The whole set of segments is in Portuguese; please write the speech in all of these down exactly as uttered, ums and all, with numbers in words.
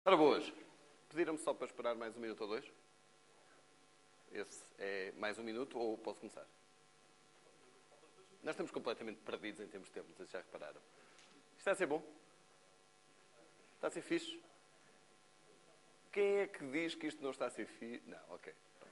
Ora boas, pediram-me só para esperar mais um minuto ou dois. Esse é mais um minuto ou posso começar? Nós estamos completamente perdidos em termos de tempo, não sei se já repararam. Isto está a ser bom? Está a ser fixe? Quem é que diz que isto não está a ser fixe? Não, ok.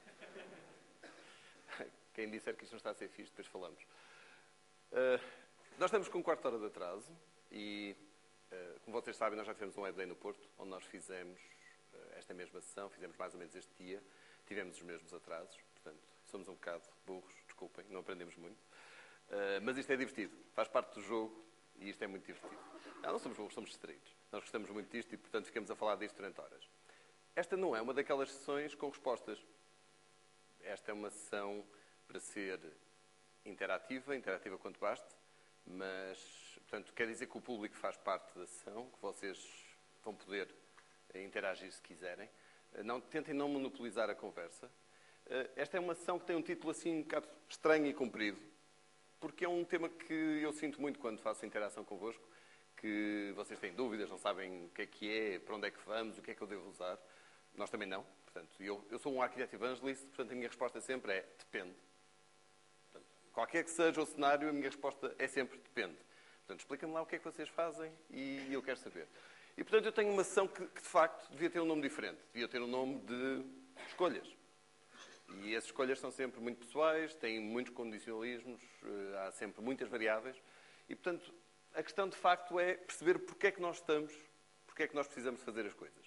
Quem disser que isto não está a ser fixe, depois falamos. Uh, nós estamos com um quarto de hora de atraso e, uh, como vocês sabem, nós já tivemos um Web Day no Porto, onde nós fizemos uh, esta mesma sessão, fizemos mais ou menos este dia, tivemos os mesmos atrasos, portanto, somos um bocado burros, desculpem, não aprendemos muito. Uh, mas isto é divertido, faz parte do jogo e isto é muito divertido. Não, não somos burros, somos distraídos. Nós gostamos muito disto e, portanto, ficamos a falar disto durante horas. Esta não é uma daquelas sessões com respostas. Esta é uma sessão para ser interativa, interativa quanto baste, mas, portanto, quer dizer que o público faz parte da sessão, que vocês vão poder interagir se quiserem. Não, tentem não monopolizar a conversa. Esta é uma sessão que tem um título assim um bocado estranho e comprido, porque é um tema que eu sinto muito quando faço interação convosco, que vocês têm dúvidas, não sabem o que é que é, para onde é que vamos, o que é que eu devo usar. Nós também não. Portanto, eu, eu sou um Architect Evangelist, portanto, a minha resposta sempre é depende. Portanto, qualquer que seja o cenário, a minha resposta é sempre depende. Portanto, explica-me lá o que é que vocês fazem e eu quero saber. E, portanto, eu tenho uma sessão que, que, de facto, devia ter um nome diferente. Devia ter um nome de escolhas. E as escolhas são sempre muito pessoais, têm muitos condicionalismos, há sempre muitas variáveis. E, portanto, a questão, de facto, é perceber porque é que nós estamos, porque é que nós precisamos fazer as coisas.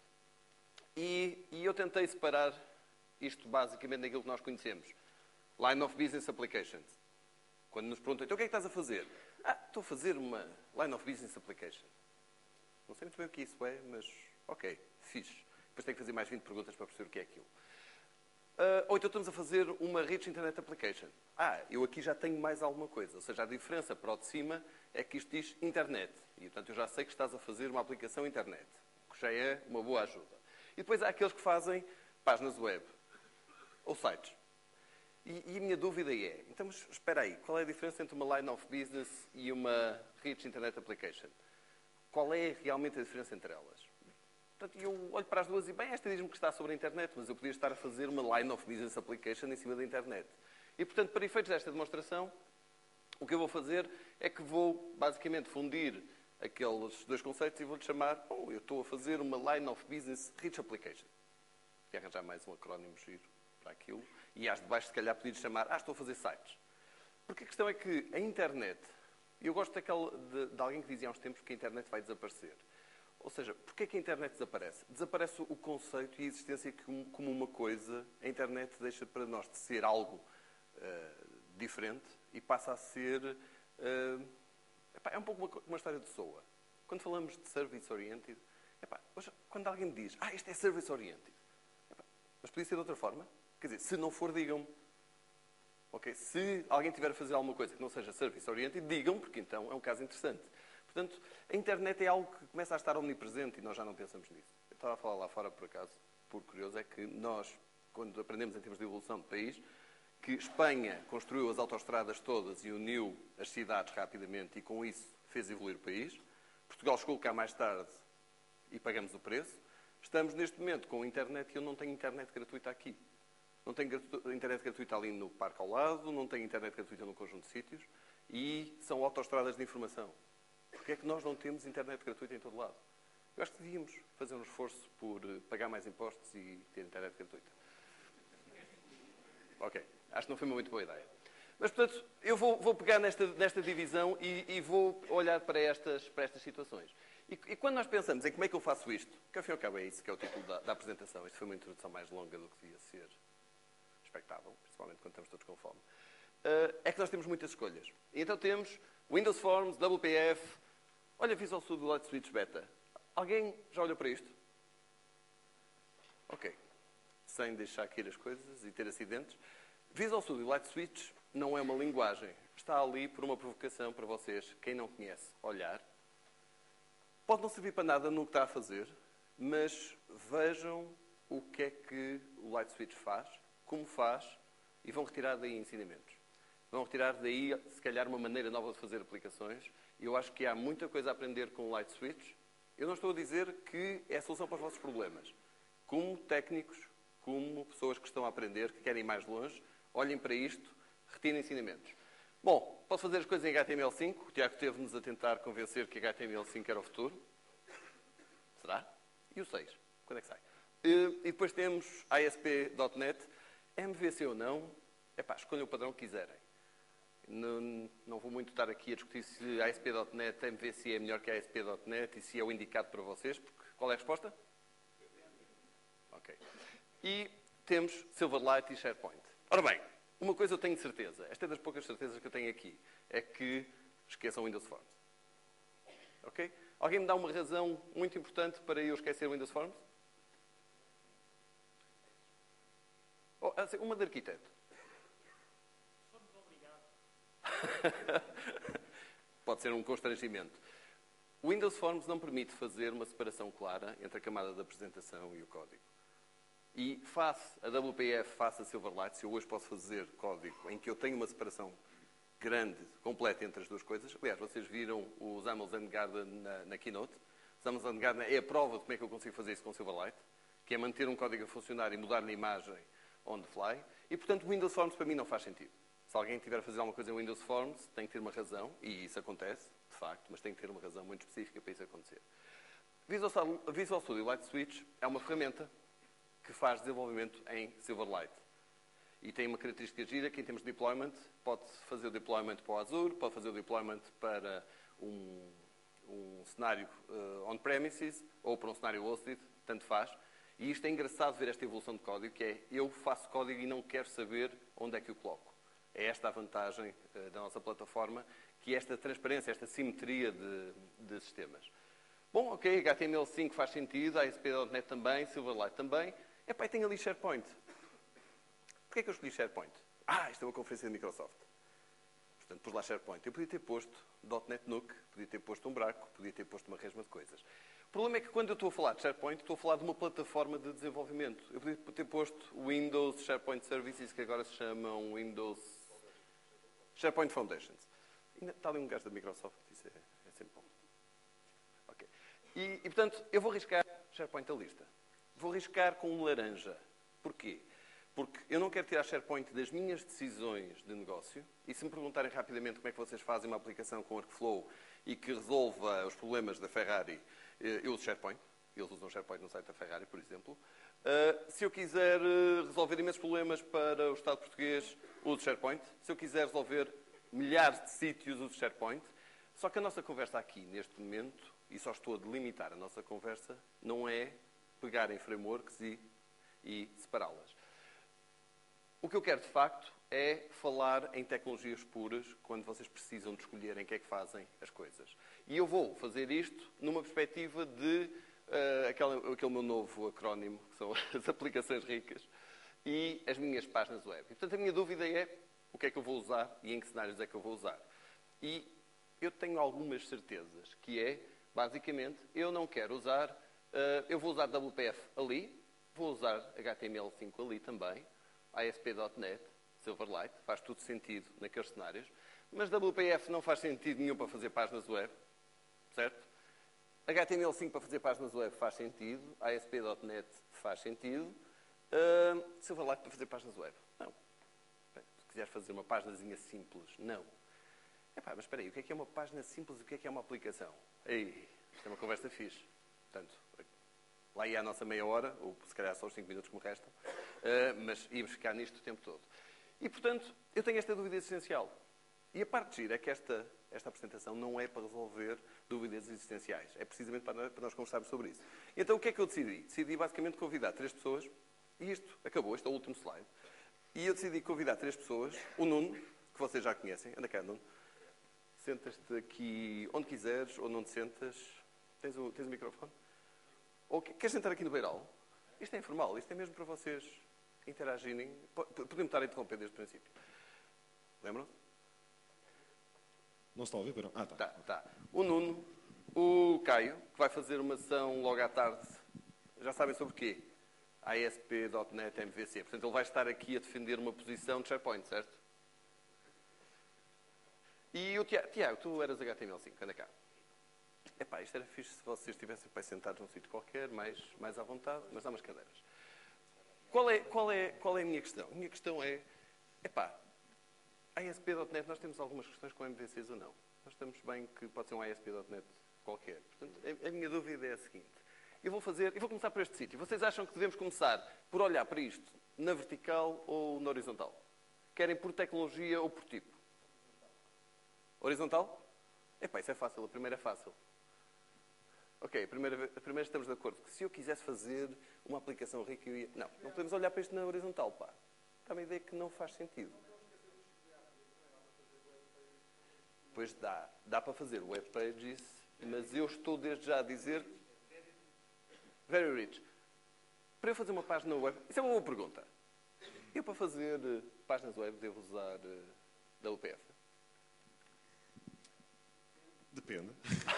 E, e eu tentei separar isto basicamente daquilo que nós conhecemos. Line of Business Applications. Quando nos perguntam, então o que é que estás a fazer? Ah, estou a fazer uma Line of Business Application. Não sei muito bem o que isso é, mas ok, fixe. Depois tenho que fazer mais vinte perguntas para perceber o que é aquilo. Uh, ou então estamos a fazer uma Rich Internet Application. Ah, eu aqui já tenho mais alguma coisa. Ou seja, a diferença para o de cima é que isto diz Internet. E, portanto, eu já sei que estás a fazer uma aplicação Internet. Que já é uma boa ajuda. E depois há aqueles que fazem páginas web ou sites. E, e a minha dúvida é, então, mas espera aí, qual é a diferença entre uma Line of Business e uma Rich Internet Application? Qual é realmente a diferença entre elas? Portanto, eu olho para as duas e, bem, esta diz-me que está sobre a internet, mas eu podia estar a fazer uma Line of Business Application em cima da internet. E, portanto, para efeitos desta demonstração, o que eu vou fazer é que vou, basicamente, fundir aqueles dois conceitos e vou-lhe chamar, bom, eu estou a fazer uma Line of Business Rich Application. E arranjar mais um acrónimo giro para aquilo. E às de baixo, se calhar, podia chamar, ah, estou a fazer sites. Porque a questão é que a internet, eu gosto daquele, de, de alguém que dizia há uns tempos que a internet vai desaparecer. Ou seja, porquê é que a internet desaparece? Desaparece o conceito e a existência como uma coisa. A internet deixa para nós de ser algo uh, diferente e passa a ser... Uh, epá, é um pouco uma, uma história de soa. Quando falamos de service-oriented, epá, hoje, quando alguém me diz, ah, isto é service-oriented, mas podia ser de outra forma? Quer dizer, se não for, digam-me. Okay? Se alguém tiver a fazer alguma coisa que não seja service-oriented, digam-me, porque então é um caso interessante. Portanto, a internet é algo que começa a estar omnipresente e nós já não pensamos nisso. Eu estava a falar lá fora, por acaso, por curioso, é que nós, quando aprendemos em termos de evolução de país, que Espanha construiu as autoestradas todas e uniu as cidades rapidamente e com isso fez evoluir o país. Portugal chegou cá mais tarde e pagamos o preço. Estamos neste momento com a internet e eu não tenho internet gratuita aqui. Não tenho internet gratuita ali no parque ao lado, não tenho internet gratuita num conjunto de sítios e são autoestradas de informação. Porquê é que nós não temos internet gratuita em todo lado? Eu acho que devíamos fazer um esforço por pagar mais impostos e ter internet gratuita. Ok, acho que não foi uma muito boa ideia. Mas, portanto, eu vou, vou pegar nesta, nesta divisão e, e vou olhar para estas, para estas situações. E, e quando nós pensamos em como é que eu faço isto, que ao fim e ao cabo é isso que é o título da, da apresentação, isto foi uma introdução mais longa do que devia ser expectável, principalmente quando estamos todos com fome, uh, é que nós temos muitas escolhas. E então temos Windows Forms, W P F, olha, Visual Studio Light Switch Beta. Alguém já olhou para isto? Ok. Sem deixar cair as coisas e ter acidentes. Visual Studio Light Switch não é uma linguagem. Está ali por uma provocação para vocês, quem não conhece, olhar. Pode não servir para nada no que está a fazer, mas vejam o que é que o Light Switch faz, como faz, e vão retirar daí ensinamentos. Vão retirar daí, se calhar, uma maneira nova de fazer aplicações. Eu acho que há muita coisa a aprender com o Light Switch Eu não estou a dizer que é a solução para os vossos problemas. Como técnicos, como pessoas que estão a aprender, que querem ir mais longe, olhem para isto, retirem ensinamentos. Bom, posso fazer as coisas em H T M L cinco. O Tiago teve-nos a tentar convencer que H T M L cinco era o futuro. Será? E o seis? Quando é que sai? E depois temos A S P ponto net. M V C ou não, epá, escolham o padrão que quiserem. Não, não vou muito estar aqui a discutir se A S P ponto net M V C é melhor que A S P ponto net e se é o indicado para vocês, porque qual é a resposta? Ok. E temos Silverlight e SharePoint. Ora bem, uma coisa eu tenho de certeza, esta é das poucas certezas que eu tenho aqui, é que esqueçam o Windows Forms. Ok? Alguém me dá uma razão muito importante para eu esquecer o Windows Forms? Oh, uma de arquiteto. Somos obrigados. Pode ser um constrangimento. O Windows Forms não permite fazer uma separação clara entre a camada da apresentação e o código. E face a W P F, face a Silverlight, se eu hoje posso fazer código em que eu tenho uma separação grande, completa entre as duas coisas. Aliás, vocês viram o Zamels and Garden na, na Keynote. Zamels and Garden é a prova de como é que eu consigo fazer isso com Silverlight, que é manter um código a funcionar e mudar na imagem on the fly. E, portanto, o Windows Forms para mim não faz sentido. Se alguém tiver a fazer alguma coisa em Windows Forms, tem que ter uma razão, e isso acontece, de facto, mas tem que ter uma razão muito específica para isso acontecer. Visual Studio Light Switch é uma ferramenta que faz desenvolvimento em Silverlight. E tem uma característica gira que, em termos de deployment, pode fazer o deployment para o Azure, pode fazer o deployment para um, um cenário uh, on-premises ou para um cenário hosted, tanto faz. E isto é engraçado ver esta evolução de código, que é, eu faço código e não quero saber onde é que o coloco. É esta a vantagem uh, da nossa plataforma, que é esta transparência, esta simetria de, de sistemas. Bom, ok, H T M L cinco faz sentido, A S P ponto net também, Silverlight também. Epá, e tenho ali SharePoint. Porquê é que eu escolhi SharePoint? Ah, isto é uma conferência da Microsoft. Portanto, pus lá SharePoint. Eu podia ter posto .NET Nuke, podia ter posto um Braco, podia ter posto uma resma de coisas. O problema é que quando eu estou a falar de SharePoint, estou a falar de uma plataforma de desenvolvimento. Eu podia ter posto Windows SharePoint Services, que agora se chamam Windows SharePoint Foundations. Ainda está ali um gajo da Microsoft, isso é, é sempre bom. Okay. E, e, portanto, eu vou arriscar SharePoint da lista. Vou arriscar com um laranja. Porquê? Porque eu não quero tirar SharePoint das minhas decisões de negócio. E se me perguntarem rapidamente como é que vocês fazem uma aplicação com Workflow e que resolva os problemas da Ferrari, eu uso SharePoint. Eles usam SharePoint no site da Ferrari, por exemplo. Se eu quiser resolver imensos problemas para o Estado português, uso SharePoint. Se eu quiser resolver milhares de sítios, uso SharePoint. Só que a nossa conversa aqui, neste momento, e só estou a delimitar a nossa conversa, não é pegar em frameworks e, e separá-las. O que eu quero, de facto, é falar em tecnologias puras quando vocês precisam de escolher em que é que fazem as coisas. E eu vou fazer isto numa perspectiva de uh, aquele, aquele meu novo acrónimo, que são as aplicações ricas, e as minhas páginas web. E, portanto, a minha dúvida é o que é que eu vou usar e em que cenários é que eu vou usar. E eu tenho algumas certezas, que é, basicamente, eu não quero usar... Uh, eu vou usar W P F ali, vou usar H T M L cinco ali também, A S P ponto net, Silverlight, faz tudo sentido naqueles cenários, mas W P F não faz sentido nenhum para fazer páginas web, certo? H T M L cinco para fazer páginas web faz sentido, A S P ponto net faz sentido, uh, Silverlight para fazer páginas web, não. Bem, se quiser fazer uma páginazinha simples, não. Epá, mas espera aí, o que é que é uma página simples e o que é que é uma aplicação? Ei, isto é uma conversa fixe. Portanto, lá ia a nossa meia hora, ou se calhar só os cinco minutos que me restam, uh, mas íamos ficar nisto o tempo todo. E, portanto, eu tenho esta dúvida essencial. E a parte de gira é que esta, esta apresentação não é para resolver dúvidas existenciais. É precisamente para, para nós conversarmos sobre isso. Então, o que é que eu decidi? Decidi, basicamente, convidar três pessoas, e isto acabou, este é o último slide, e eu decidi convidar três pessoas, o Nuno, que vocês já conhecem, anda cá, Nuno, sentas-te aqui onde quiseres, ou não te sentas, tens o, tens o microfone? Ou queres sentar aqui no beiral? Isto é informal, isto é mesmo para vocês interagirem. Podemos estar a interromper desde o princípio. Lembram-se? Não se está a ouvir, Pedro? Ah, tá. Tá, tá. O Nuno, o Caio, que vai fazer uma sessão logo à tarde, já sabem sobre o quê? A S P ponto net M V C. Portanto, ele vai estar aqui a defender uma posição de SharePoint, certo? E o Tiago, Tiago tu eras H T M L cinco, anda cá. Epá, isto era fixe se vocês estivessem para sentados num sítio qualquer, mais, mais à vontade, mas dá umas cadeiras. Qual é, qual, é, qual é a minha questão? A minha questão é, epá, A S P ponto net, nós temos algumas questões com M V Cs ou não. Nós estamos bem que pode ser um A S P ponto net qualquer. Portanto, a, a minha dúvida é a seguinte. Eu vou fazer, eu vou começar por este sítio. Vocês acham que devemos começar por olhar para isto na vertical ou na horizontal? Querem por tecnologia ou por tipo? Horizontal? Epá, isso é fácil. A primeira é fácil. Ok, a primeira, a primeira estamos de acordo. Que se eu quisesse fazer uma aplicação rica, eu ia... Não, não podemos olhar para isto na horizontal, pá. Dá uma ideia que não faz sentido. Pois dá. Dá para fazer web pages, mas eu estou desde já a dizer... Very rich. Para eu fazer uma página web... Isso é uma boa pergunta. Eu, para fazer uh, páginas web, devo usar uh, W P F? Depende.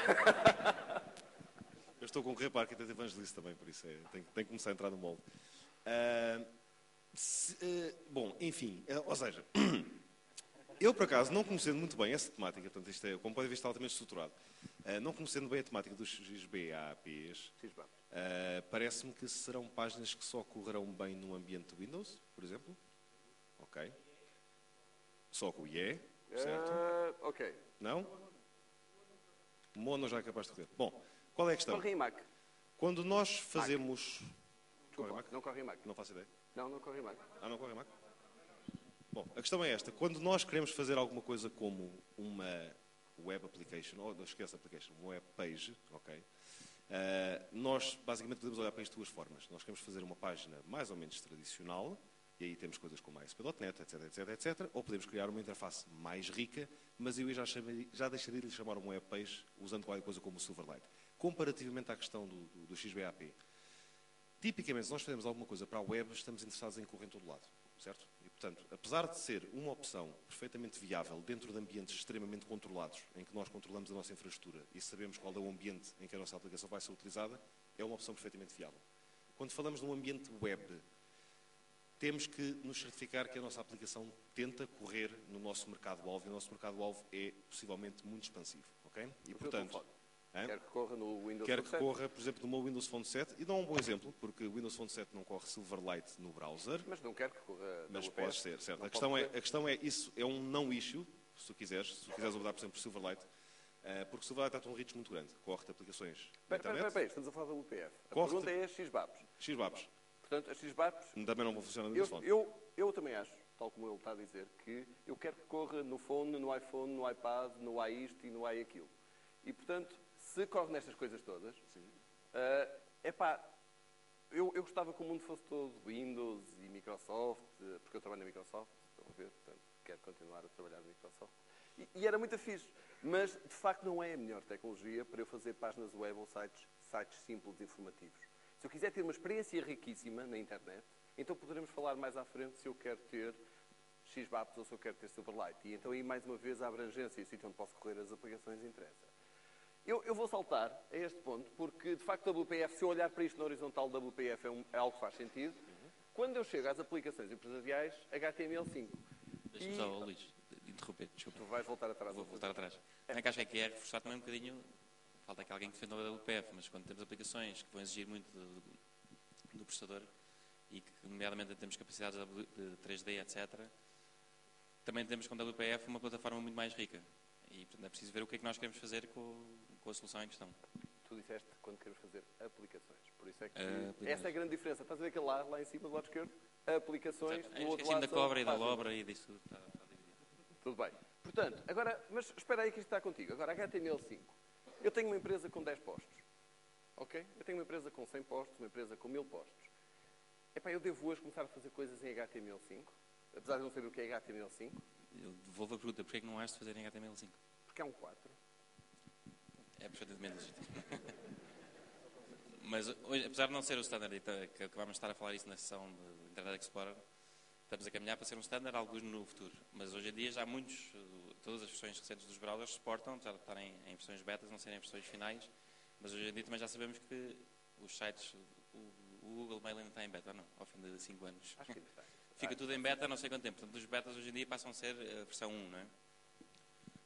Eu estou a concorrer para a arquiteto evangelista também, por isso é, tenho, tenho que começar a entrar no molde. Uh, se, uh, bom, enfim, uh, ou seja, eu por acaso, não conhecendo muito bem essa temática, portanto, isto é, como podem ver, está altamente estruturado, uh, não conhecendo bem a temática dos X B A Ps, uh, parece-me que serão páginas que só correrão bem num ambiente Windows, por exemplo. Ok. Só com o I E, certo? Uh, ok. Não? Mono já é capaz de correr. Bom, qual é a questão? Corre em Mac. Quando nós fazemos... Desculpa, corre Mac? não corre em Mac. Não faço ideia. Não, não corre em Mac. Ah, não corre Mac? Bom, a questão é esta. Quando nós queremos fazer alguma coisa como uma web application, ou não esquece application, uma web page, ok? Uh, nós basicamente podemos olhar para isto de duas formas. Nós queremos fazer uma página mais ou menos tradicional, e aí temos coisas como A S P ponto net, etc, etc, etcétera. Ou podemos criar uma interface mais rica, mas eu já, chamaria, já deixaria de lhe chamar uma web page usando qualquer coisa como o Silverlight. Comparativamente à questão do, do, do X B A P. Tipicamente, se nós fazemos alguma coisa para a web, estamos interessados em correr em todo lado, certo? E, portanto, apesar de ser uma opção perfeitamente viável dentro de ambientes extremamente controlados, em que nós controlamos a nossa infraestrutura e sabemos qual é o ambiente em que a nossa aplicação vai ser utilizada, é uma opção perfeitamente viável. Quando falamos de um ambiente web, temos que nos certificar que a nossa aplicação tenta correr no nosso mercado-alvo, e o nosso mercado-alvo é possivelmente muito expansivo, ok? E, portanto, quer que corra no Windows quer Phone que sete? corra, por exemplo, no meu Windows Phone sete, e dá um bom exemplo, porque o Windows Phone sete não corre Silverlight no browser, Mas não quer que corra mas W P F. pode ser, certo? Não A questão, pode é, correr. a questão é, isso é um não issue, se tu quiseres, se tu quiseres abordar, por exemplo, por Silverlight, uh, porque o Silverlight está a um reach muito grande, corre-te aplicações na Espera, espera, internet, espera, estamos a falar da W P F. A Corre-te. pergunta é a X B A Ps. X B A Ps, Portanto, a X B A Ps, também não vão funcionar no eu, Windows Phone. eu, eu também acho, tal como ele está a dizer, que eu quero que corra no phone, no iPhone, no iPad, no isto e no aquilo. E, portanto, se corre nestas coisas todas, é uh, pá, eu, eu gostava que o mundo fosse todo Windows e Microsoft, porque eu trabalho na Microsoft, estão a ver, portanto, quero continuar a trabalhar na Microsoft. E, e era muito fixe, mas, de facto, não é a melhor tecnologia para eu fazer páginas web ou sites, sites simples e informativos. Se eu quiser ter uma experiência riquíssima na internet, então poderemos falar mais à frente se eu quero ter X B A Ps ou se eu quero ter Silverlight. E então aí, mais uma vez, a abrangência e o sítio onde posso correr as aplicações interessa. Eu, eu vou saltar a este ponto, porque, de facto, a W P F, se eu olhar para isto na horizontal, a W P F é, um, é algo que faz sentido. Uhum. Quando eu chego às aplicações empresariais, H T M L cinco. Deixa-me e... só, Luís, de interromper, desculpa. Tu vais voltar atrás. Vou voltar atrás. Também que acho que é reforçar também um bocadinho, falta aqui alguém que defenda a W P F, mas quando temos aplicações que vão exigir muito do, do, do processador e que, nomeadamente, temos capacidades de três D, etcétera, também temos com a W P F uma plataforma muito mais rica. E, portanto, é preciso ver o que é que nós queremos fazer com, com a solução em questão. Tu disseste quando queremos fazer aplicações. Por isso é que uh, essa é a grande diferença. Estás a ver aquele lá, lá em cima do lado esquerdo? Aplicações. Exato. Do outro Esqueci-me lado da cobra e da páginas. lobra e disso tudo. Está, está dividido. Tudo bem. Portanto, agora, mas espera aí que isto está contigo. Agora, H T M L cinco. Eu tenho uma empresa com dez postos. Ok? Eu tenho uma empresa com cem postos, uma empresa com mil postos. Epá, eu devo hoje começar a fazer coisas em H T M L cinco? Apesar de não saber o que é H T M L cinco? Eu devolvo a pergunta, porquê é que não has de fazer em H T M L cinco? Porque é um quatro. É perfeitamente legítimo. Mas, hoje, apesar de não ser o standard, que, que vamos estar a falar isso na sessão de Internet Explorer, estamos a caminhar para ser um standard, alguns no futuro. Mas hoje em dia já muitos, todas as versões recentes dos browsers suportam, apesar de estarem em versões betas, não serem versões finais, mas hoje em dia também já sabemos que os sites, o, o Google Mail ainda está em beta, ou não? Ao fim de cinco anos. Acho que ainda está. Fica tudo em beta, não sei quanto tempo. Portanto, os betas hoje em dia passam a ser a versão um, não é?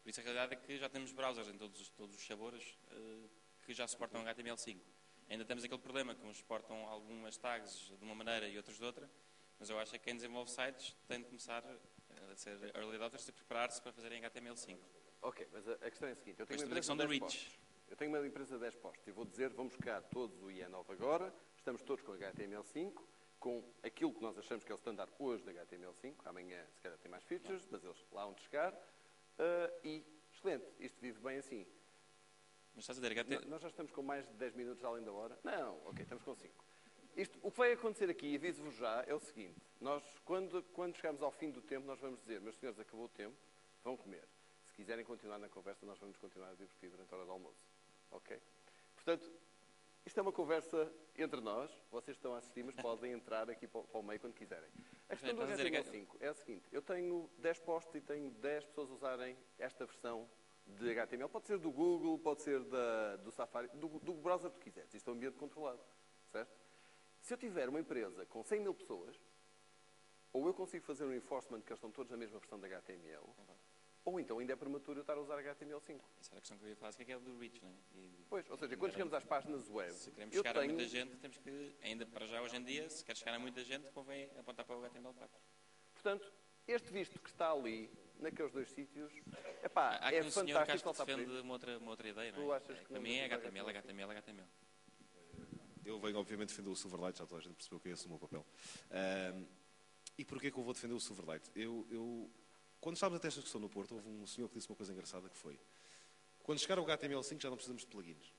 Por isso a realidade é que já temos browsers em todos, os- todos os sabores eh, que já suportam H T M L cinco. Ainda temos aquele problema que uns suportam algumas tags de uma maneira e outros de outra, mas eu acho que quem desenvolve sites tem de começar a ser early adopters e preparar-se para fazerem H T M L cinco. Ok, mas a, a questão é a seguinte. Eu tenho Depois uma temos a empresa questão de da dez reach. postos. Eu tenho uma empresa de dez postos e vou dizer, vamos buscar todos o I E nove agora, estamos todos com H T M L cinco, com aquilo que nós achamos que é o standard hoje de H T M L cinco, amanhã se calhar tem mais features, mas eles lá vão chegar, ah, e excelente, isto vive bem assim. Mas estás a dizer, H T M L... No- Nós já estamos com mais de dez minutos além da hora? Não, ok, estamos com cinco. Isto, o que vai acontecer aqui, e aviso-vos já, é o seguinte. Nós, quando, quando chegarmos ao fim do tempo, nós vamos dizer, meus senhores, acabou o tempo, vão comer. Se quiserem continuar na conversa, nós vamos continuar a divertir durante a hora do almoço. Ok? Portanto, isto é uma conversa entre nós. Vocês estão a assistir, mas podem entrar aqui para o, para o meio quando quiserem. A questão do Estás a dizer H T M L cinco é a seguinte. Eu tenho dez posts e tenho dez pessoas a usarem esta versão de H T M L. Pode ser do Google, pode ser da, do Safari, do, do browser que tu quiseres. Isto é um ambiente controlado. Certo? Se eu tiver uma empresa com cem mil pessoas, ou eu consigo fazer um enforcement que eles estão todos na mesma versão de H T M L, ou então ainda é prematuro eu estar a usar H T M L cinco. Essa era a questão que eu ia falar, que é do reach, não é? E, Pois, ou seja, quando chegamos às páginas web, se queremos eu chegar a tenho... muita gente, temos que, ainda para já hoje em dia, se quer chegar a muita gente, convém apontar para o H T M L quatro. Portanto, este visto que está ali, naqueles dois sítios, epá, Há aqui é um senhor que acho fantástico que saltar por defende aí. uma outra, uma outra ideia, não Tu é? achas que Para não mim é devemos H T M L, usar H T M L, H T M L. Eu venho, obviamente, defender o Silverlight, já toda a gente percebeu que é esse o meu papel. Ahm, e porquê que eu vou defender o Silverlight? Eu, eu, quando estávamos a ter esta discussão no Porto, houve um senhor que disse uma coisa engraçada que foi: quando chegar ao H T M L cinco já não precisamos de plugins.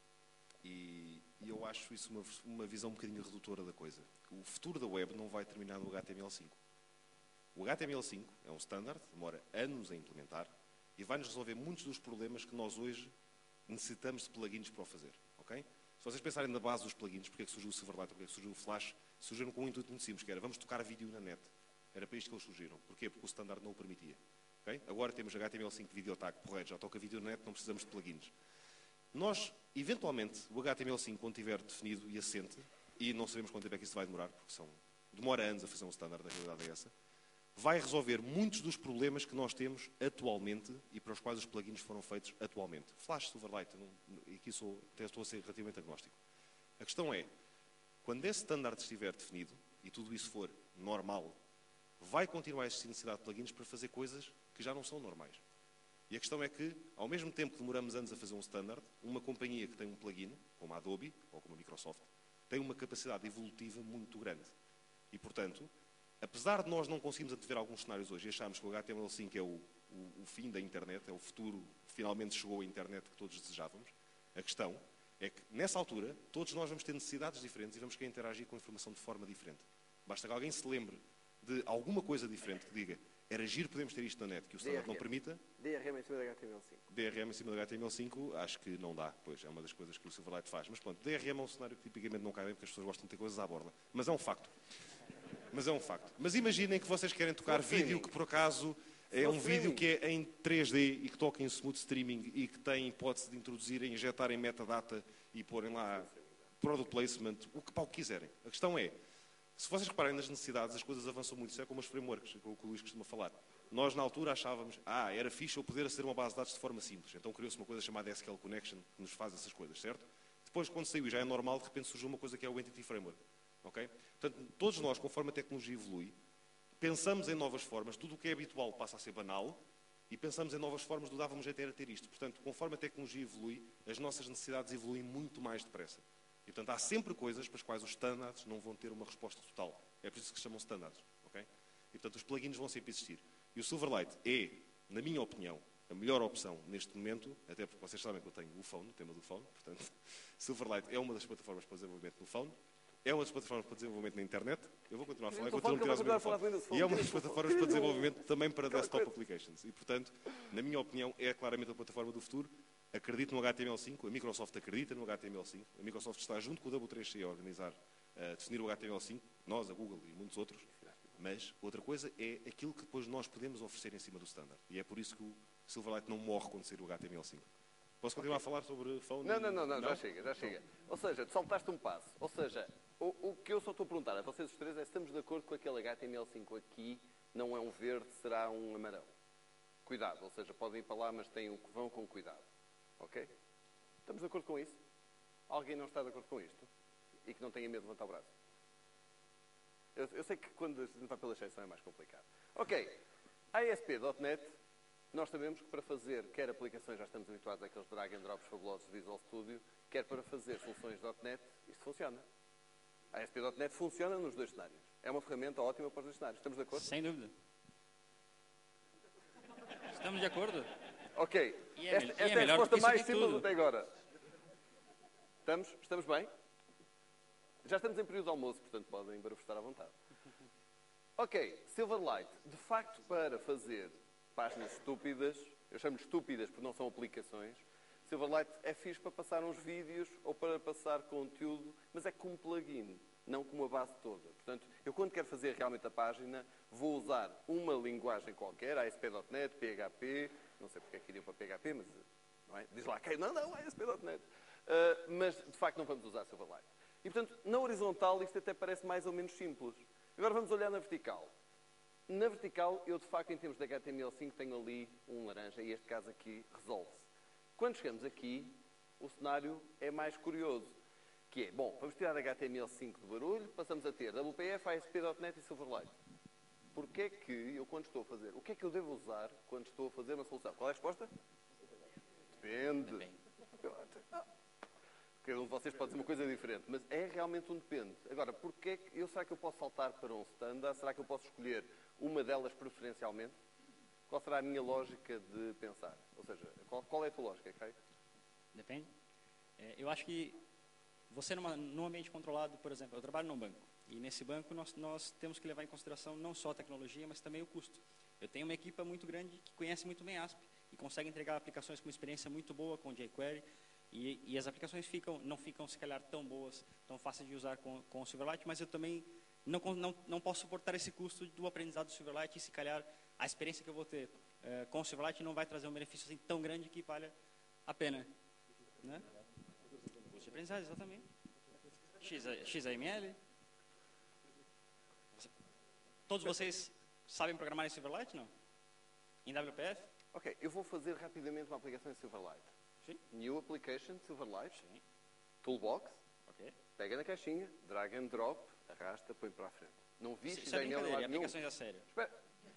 E, e eu acho isso uma, uma visão um bocadinho redutora da coisa. O futuro da web não vai terminar no H T M L cinco. O H T M L cinco é um standard, demora anos a implementar e vai-nos resolver muitos dos problemas que nós hoje necessitamos de plugins para o fazer. Okay? Se vocês pensarem na base dos plugins, porque é que surgiu o Silverlight, porque é que surgiu o Flash, surgiram com um intuito muito simples, que era vamos tocar vídeo na net. Era para isto que eles surgiram. Porquê? Porque o standard não o permitia. Okay? Agora temos H T M L cinco Video Tag, porreiro, já toca vídeo na net, não precisamos de plugins. Nós, eventualmente, o H T M L cinco, quando estiver definido e assente, e não sabemos quanto tempo é que isso vai demorar, porque são, demora anos a fazer um standard, a realidade é essa, vai resolver muitos dos problemas que nós temos atualmente e para os quais os plugins foram feitos atualmente. Flash, Silverlight, eu não, e aqui sou, até estou a ser relativamente agnóstico. A questão é, quando esse standard estiver definido, e tudo isso for normal, vai continuar a existir necessidade de plugins para fazer coisas que já não são normais. E a questão é que, ao mesmo tempo que demoramos anos a fazer um standard, uma companhia que tem um plugin, como a Adobe ou como a Microsoft, tem uma capacidade evolutiva muito grande. E, portanto, apesar de nós não conseguirmos antever alguns cenários hoje e acharmos que o H T M L cinco é o, o, o fim da internet, é o futuro, finalmente chegou a internet que todos desejávamos, a questão é que, nessa altura, todos nós vamos ter necessidades diferentes e vamos querer interagir com a informação de forma diferente. Basta que alguém se lembre de alguma coisa diferente que diga era giro, podemos ter isto na net, que o standard não permita. D R M em cima da H T M L cinco. D R M em cima do H T M L cinco, acho que não dá, pois é uma das coisas que o Silverlight faz. Mas pronto, D R M é um cenário que tipicamente não cai bem porque as pessoas gostam de ter coisas à borda. Mas é um facto. Mas é um facto. Mas imaginem que vocês querem tocar vídeo que por acaso é um vídeo que é em três D e que toca em smooth streaming e que tem hipótese de introduzirem, injetarem metadata e porem lá product placement, o que, pá, o que quiserem. A questão é, se vocês reparem nas necessidades, as coisas avançam muito. Isso é como os frameworks, com o que o Luís costuma falar. Nós, na altura, achávamos, ah, era fixe eu poder aceder a uma base de dados de forma simples. Então criou-se uma coisa chamada S Q L Connection, que nos faz essas coisas, certo? Depois, quando saiu e já é normal, de repente surgiu uma coisa que é o Entity Framework. Okay? Portanto, todos nós, conforme a tecnologia evolui, pensamos em novas formas, tudo o que é habitual passa a ser banal, e pensamos em novas formas do dávamos até a ter isto. Portanto, conforme a tecnologia evolui, as nossas necessidades evoluem muito mais depressa. E, portanto, há sempre coisas para as quais os standards não vão ter uma resposta total. É por isso que se chamam standards. Okay? E, portanto, os plugins vão sempre existir. E o Silverlight é, na minha opinião, a melhor opção neste momento, até porque vocês sabem que eu tenho o phone, o tema do phone, portanto, Silverlight é uma das plataformas para desenvolvimento no phone, é uma das plataformas para desenvolvimento na internet, eu vou continuar a falar, eu continuo a tirar o microfone, e é uma das plataformas para desenvolvimento também para desktop applications. E, portanto, na minha opinião, é claramente a plataforma do futuro. Acredito no H T M L cinco, a Microsoft acredita no H T M L cinco, a Microsoft está junto com o W três C a organizar, a definir o H T M L cinco, nós, a Google e muitos outros, mas outra coisa é aquilo que depois nós podemos oferecer em cima do standard. E é por isso que o Silverlight não morre quando sair o H T M L cinco. Posso continuar okay. a falar sobre phone? Não, não, não, não, não? já chega, já chega. Ou seja, saltaste um passo. Ou seja, o, o que eu só estou a perguntar a vocês os três é se estamos de acordo com aquele H T M L cinco aqui, não é um verde, será um amarelo. cuidado, ou seja, podem ir para lá, mas têm o que vão com cuidado. Ok? Estamos de acordo com isso? Alguém não está de acordo com isto? E que não tenha medo de levantar o braço? Eu, eu sei que quando a gente vai pela exceção é mais complicado. Ok. A A S P ponto net, nós sabemos que para fazer, quer aplicações, já estamos habituados àqueles drag and drops fabulosos de Visual Studio, quer para fazer soluções .net, isto funciona. A A S P ponto net funciona nos dois cenários. É uma ferramenta ótima para os dois cenários. Estamos de acordo? Sem dúvida. Estamos de acordo? Ok. E é Esta, me- e esta é é a melhor do resposta que mais isso aqui simples tudo. até agora. Estamos? Estamos bem? Já estamos em período de almoço, portanto podem barafustar à vontade. Ok, Silverlight. De facto, para fazer páginas estúpidas, eu chamo-lhe estúpidas porque não são aplicações, Silverlight é fixe para passar uns vídeos ou para passar conteúdo, mas é como plugin, não como a base toda. Portanto, eu quando quero fazer realmente a página, vou usar uma linguagem qualquer, A S P ponto net, P H P, não sei porque é que iriam para P H P, mas não é? Diz lá, que não, não, A S P ponto net. Uh, mas, de facto, não vamos usar Silverlight. E, portanto, na horizontal isto até parece mais ou menos simples. Agora vamos olhar na vertical. Na vertical, eu, de facto, em termos de H T M L cinco, tenho ali um laranja e este caso aqui resolve-se. Quando chegamos aqui, o cenário é mais curioso. Que é, bom, vamos tirar H T M L cinco do barulho, passamos a ter W P F, A S P ponto net e Silverlight. Porquê é que eu, quando estou a fazer, o que é que eu devo usar quando estou a fazer uma solução? Qual é a resposta? Depende. Depende. Cada um de vocês pode dizer uma coisa diferente, mas é realmente um depende. Agora, porquê é que eu, será que eu posso saltar para um standard? Será que eu posso escolher uma delas preferencialmente? Qual será a minha lógica de pensar? Ou seja, qual, qual é a tua lógica, Caio? Depende. É, eu acho que você, numa, num ambiente controlado, por exemplo, eu trabalho num banco. E nesse banco nós, nós temos que levar em consideração não só a tecnologia, mas também o custo. Eu tenho uma equipe muito grande que conhece muito bem A S P e consegue entregar aplicações com uma experiência muito boa com jQuery. E, e as aplicações ficam, não ficam, se calhar, tão boas, tão fáceis de usar com, com o Silverlight, mas eu também não, não, não posso suportar esse custo do aprendizado do Silverlight e, se calhar, a experiência que eu vou ter uh, com o Silverlight não vai trazer um benefício assim, tão grande que valha a pena. Né? Custo de aprendizado, exatamente. X M L. Todos vocês sabem programar em Silverlight, não? Em W P F? Ok, eu vou fazer rapidamente uma aplicação em Silverlight. Sim. New Application, Silverlight. Sim. Toolbox. Ok. Pega na caixinha, drag and drop, arrasta, põe para a frente. Não vi Isso X é M L em brincadeira, lado nenhum. aplicações a sério. Espera.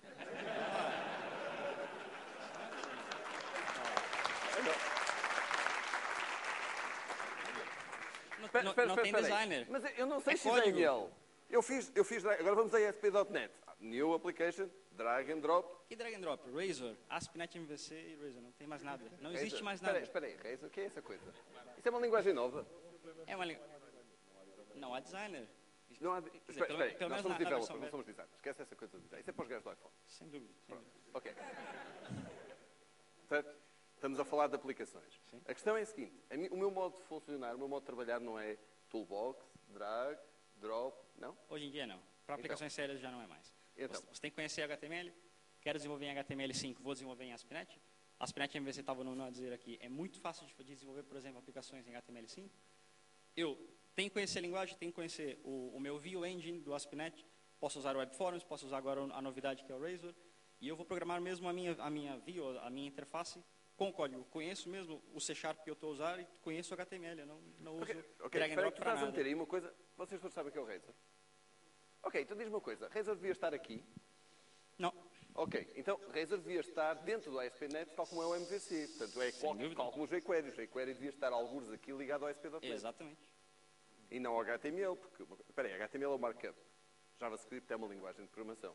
Não, Espera, não- espera, não espera, tem espera aí. designer. Mas eu não sei É X M L. código. Eu fiz, eu fiz, agora vamos a A S P ponto net. New Application, drag and drop. E drag and drop? Razor, ASP.NET M V C e Razor. Não tem mais nada. Não existe Razor. mais Espera nada. aí, espera aí, Razor, o que é essa coisa? Isso é uma linguagem nova. É uma língua. Não há designer. Não há... dizer, Espera, pelo- espera aí, pelo nós menos somos na- na developers, versão não beta. somos designers. Esquece essa coisa de design. Isso é para os gajos do iPhone. Sem dúvida. Sem dúvida. Ok. Certo? Estamos a falar de aplicações. Sim. A questão é a seguinte. A mim- o meu modo de funcionar, o meu modo de trabalhar não é toolbox, drag, drop, não? Hoje em dia não. Para aplicações sérias já não é mais. Então. Você, você tem que conhecer H T M L. Quero desenvolver em H T M L cinco, vou desenvolver em ASP.NET. ASP.NET M V C estava no a dizer aqui. É muito fácil de desenvolver, por exemplo, aplicações em H T M L cinco. Eu tenho que conhecer a linguagem, tenho que conhecer o, o meu Vue Engine do ASP.NET. Posso usar o WebForms, posso usar agora a novidade que é o Razor. E eu vou programar mesmo a minha, a minha Vue, a minha interface com código. Conheço mesmo o C Sharp que eu estou a usar e conheço o H T M L. Eu não, não uso Ok, ok. drag and Espera aí, drop tu para estás a nada. meter aí uma coisa... Vocês todos sabem o que é o Razor? Ok, então diz-me uma coisa. Razor devia estar aqui. Não. Ok, então Razor devia estar dentro do A S P ponto net, tal como é o M V C. Portanto, é qual, dúvida. tal como o jQuery. O jQuery devia estar algures aqui ligado ao A S P ponto net. Exatamente. E não ao H T M L, porque... Espera aí, H T M L é o markup. JavaScript é uma linguagem de programação.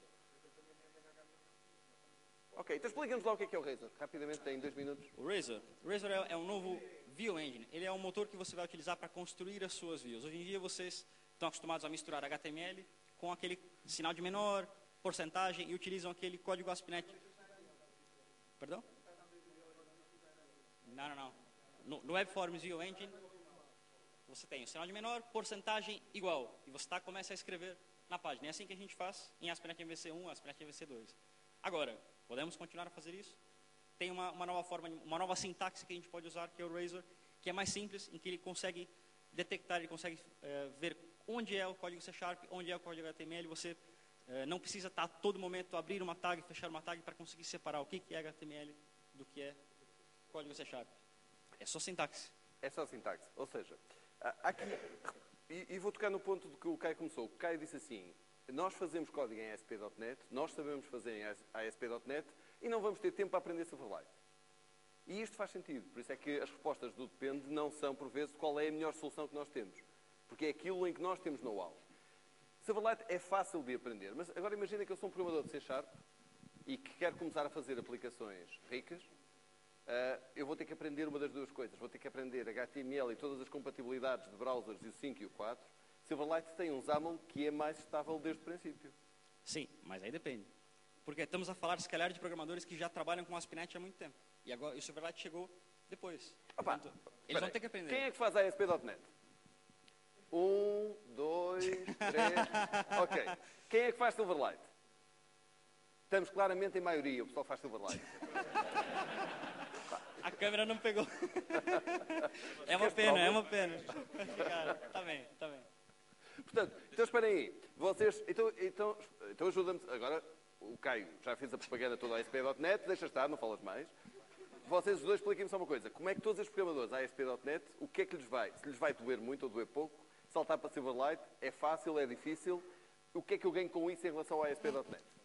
Ok, então explica-nos lá o que é que é o Razor. Rapidamente, em dois minutos. O Razor. O Razor é, é um novo Vue Engine. Ele é um motor que você vai utilizar para construir as suas views. Hoje em dia, vocês estão acostumados a misturar H T M L com aquele sinal de menor, porcentagem, e utilizam aquele código ASP.NET. Perdão? Não, não, não. No, no WebForms Vue Engine, você tem o sinal de menor, porcentagem igual. E você tá, começa a escrever na página. É assim que a gente faz em ASP.NET M V C um, ASP.NET M V C dois. Agora, podemos continuar a fazer isso? Tem uma, uma nova forma, uma nova sintaxe que a gente pode usar, que é o Razor, que é mais simples, em que ele consegue detectar, ele consegue é, ver onde é o código C Sharp, onde é o código H T M L, você Uh, não precisa estar a todo momento abrir uma tag, fechar uma tag para conseguir separar o que, que é H T M L do que é código C Sharp. É só sintaxe. É só sintaxe. Ou seja, há aqui, e, e vou tocar no ponto do que o Caio começou. O Caio disse assim, nós fazemos código em A S P ponto net, nós sabemos fazer em A S P ponto net e não vamos ter tempo para aprender Silverlight. E isto faz sentido. Por isso é que as respostas do depende não são, por vezes, qual é a melhor solução que nós temos. Porque é aquilo em que nós temos know-how. Silverlight é fácil de aprender, mas agora imagina que eu sou um programador de C Sharp e que quero começar a fazer aplicações ricas. Uh, eu vou ter que aprender uma das duas coisas. Vou ter que aprender H T M L e todas as compatibilidades de browsers e o cinco e o quatro. Silverlight tem um XAML que é mais estável desde o princípio. Sim, mas aí depende. Porque estamos a falar, se calhar, de programadores que já trabalham com ASP.NET há muito tempo. E agora o Silverlight chegou depois. Opa, Portanto, eles vão ter que aprender. Quem é que faz A S P ponto net? Um, dois, três... Ok. Quem é que faz Silverlight? Estamos claramente em maioria. O pessoal faz Silverlight. A câmera não pegou. É uma pena, é uma pena. Cara, está bem, está bem. Portanto, então esperem aí. Vocês, então, então, então ajuda-me. Agora, o Caio já fez a propaganda toda a A S P ponto net, deixa estar, não falas mais. Vocês os dois expliquem-me só uma coisa. Como é que todos os programadores da A S P ponto net, o que é que lhes vai? Se lhes vai doer muito ou doer pouco, saltar para Silverlight, é fácil, é difícil. O que é que eu ganho com isso em relação ao A S P ponto net?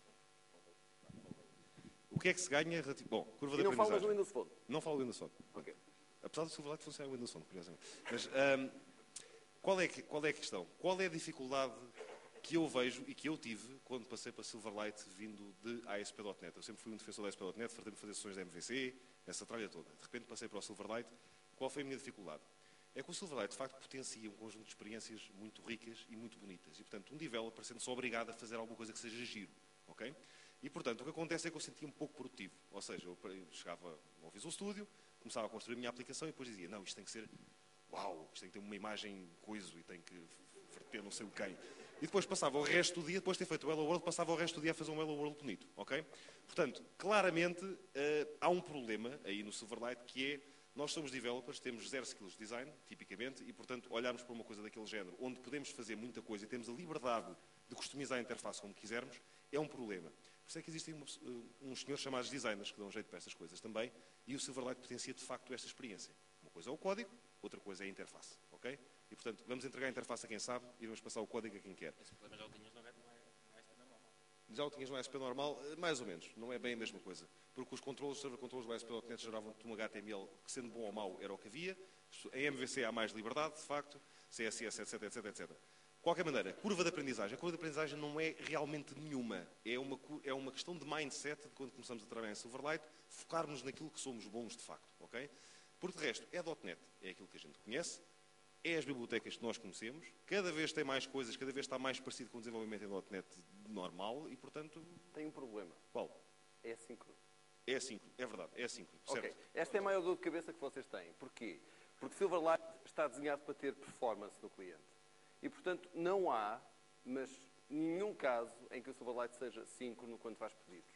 O que é que se ganha? Bom, curva E de não falas aprendizagem. no Windows Phone. Não falo Windows Phone. Ok. Apesar do Silverlight funcionar em Windows Phone, curiosamente. Mas um, qual, é que, qual é a questão? Qual é a dificuldade que eu vejo e que eu tive quando passei para Silverlight vindo de A S P ponto net? Eu sempre fui um defensor da A S P ponto net, fartei-me fazer sessões da M V C, essa tralha toda. De repente passei para o Silverlight. Qual foi a minha dificuldade? É que o Silverlight, de facto, potencia um conjunto de experiências muito ricas e muito bonitas. E, portanto, um developer sendo-se obrigado a fazer alguma coisa que seja giro. Ok? E, portanto, o que acontece é que eu sentia um pouco produtivo. Ou seja, eu chegava ao Visual Studio, começava a construir a minha aplicação e depois dizia, não, isto tem que ser, uau, isto tem que ter uma imagem coisa e tem que verter não sei o quem. E depois passava o resto do dia, depois de ter feito o Hello World, passava o resto do dia a fazer um Hello World bonito. Ok? Portanto, claramente, uh, há um problema aí no Silverlight que é, nós somos developers, temos zero skills de design, tipicamente, e, portanto, olharmos para uma coisa daquele género, onde podemos fazer muita coisa e temos a liberdade de customizar a interface como quisermos, é um problema. Por isso é que existem uns, uns senhores chamados designers que dão jeito para estas coisas também, e o Silverlight potencia de facto esta experiência. Uma coisa é o código, outra coisa é a interface. Ok? E portanto, vamos entregar a interface a quem sabe e vamos passar o código a quem quer. Esse problema já o tinhas no A S P normal. Já o tinhas no A S P normal, mais ou menos, não é bem a mesma coisa. Porque os controles, os server controles do A S P ponto net geravam-te um H T M L que, sendo bom ou mau, era o que havia. Em M V C há mais liberdade, de facto, C S S, etc, etc, etcétera. De qualquer maneira, curva de aprendizagem. A curva de aprendizagem não é realmente nenhuma. É uma, é uma questão de mindset de quando começamos a trabalhar em Silverlight, focarmos naquilo que somos bons de facto. Okay? Porque de resto, é .NET, é aquilo que a gente conhece, é as bibliotecas que nós conhecemos, cada vez tem mais coisas, cada vez está mais parecido com o desenvolvimento em .NET normal e, portanto... Tem um problema. Qual? É assíncrono. É assíncrono, é verdade, é assíncrono, certo? Ok. Esta é a maior dor de cabeça que vocês têm. Porquê? Porque Silverlight está desenhado para ter performance no cliente. E, portanto, não há, mas nenhum caso em que o Silverlight seja síncrono quando faz pedidos.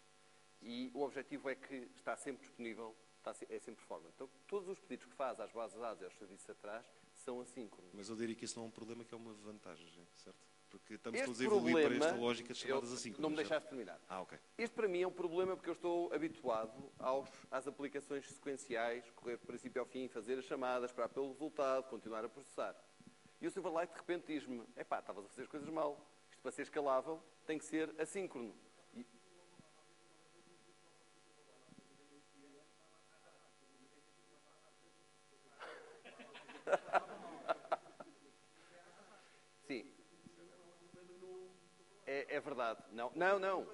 E o objetivo é que está sempre disponível, está, é sempre performance. Então, todos os pedidos que faz às bases de dados e aos serviços atrás são assíncronos. Mas eu diria que isso não é um problema, que é uma vantagem, certo? Porque estamos este todos a evoluir problema, para esta lógica de chamadas eu, assíncronas. Não me certo? deixaste terminar. Ah, ok. Este, para mim, é um problema porque eu estou habituado aos, às aplicações sequenciais, correr do princípio ao fim, fazer as chamadas, esperar pelo resultado, continuar a processar. E o Silverlight, de repente, diz-me, epá, estavas a fazer as coisas mal. Isto, para ser escalável, tem que ser assíncrono. E... Sim. É, é verdade. Não, não, não.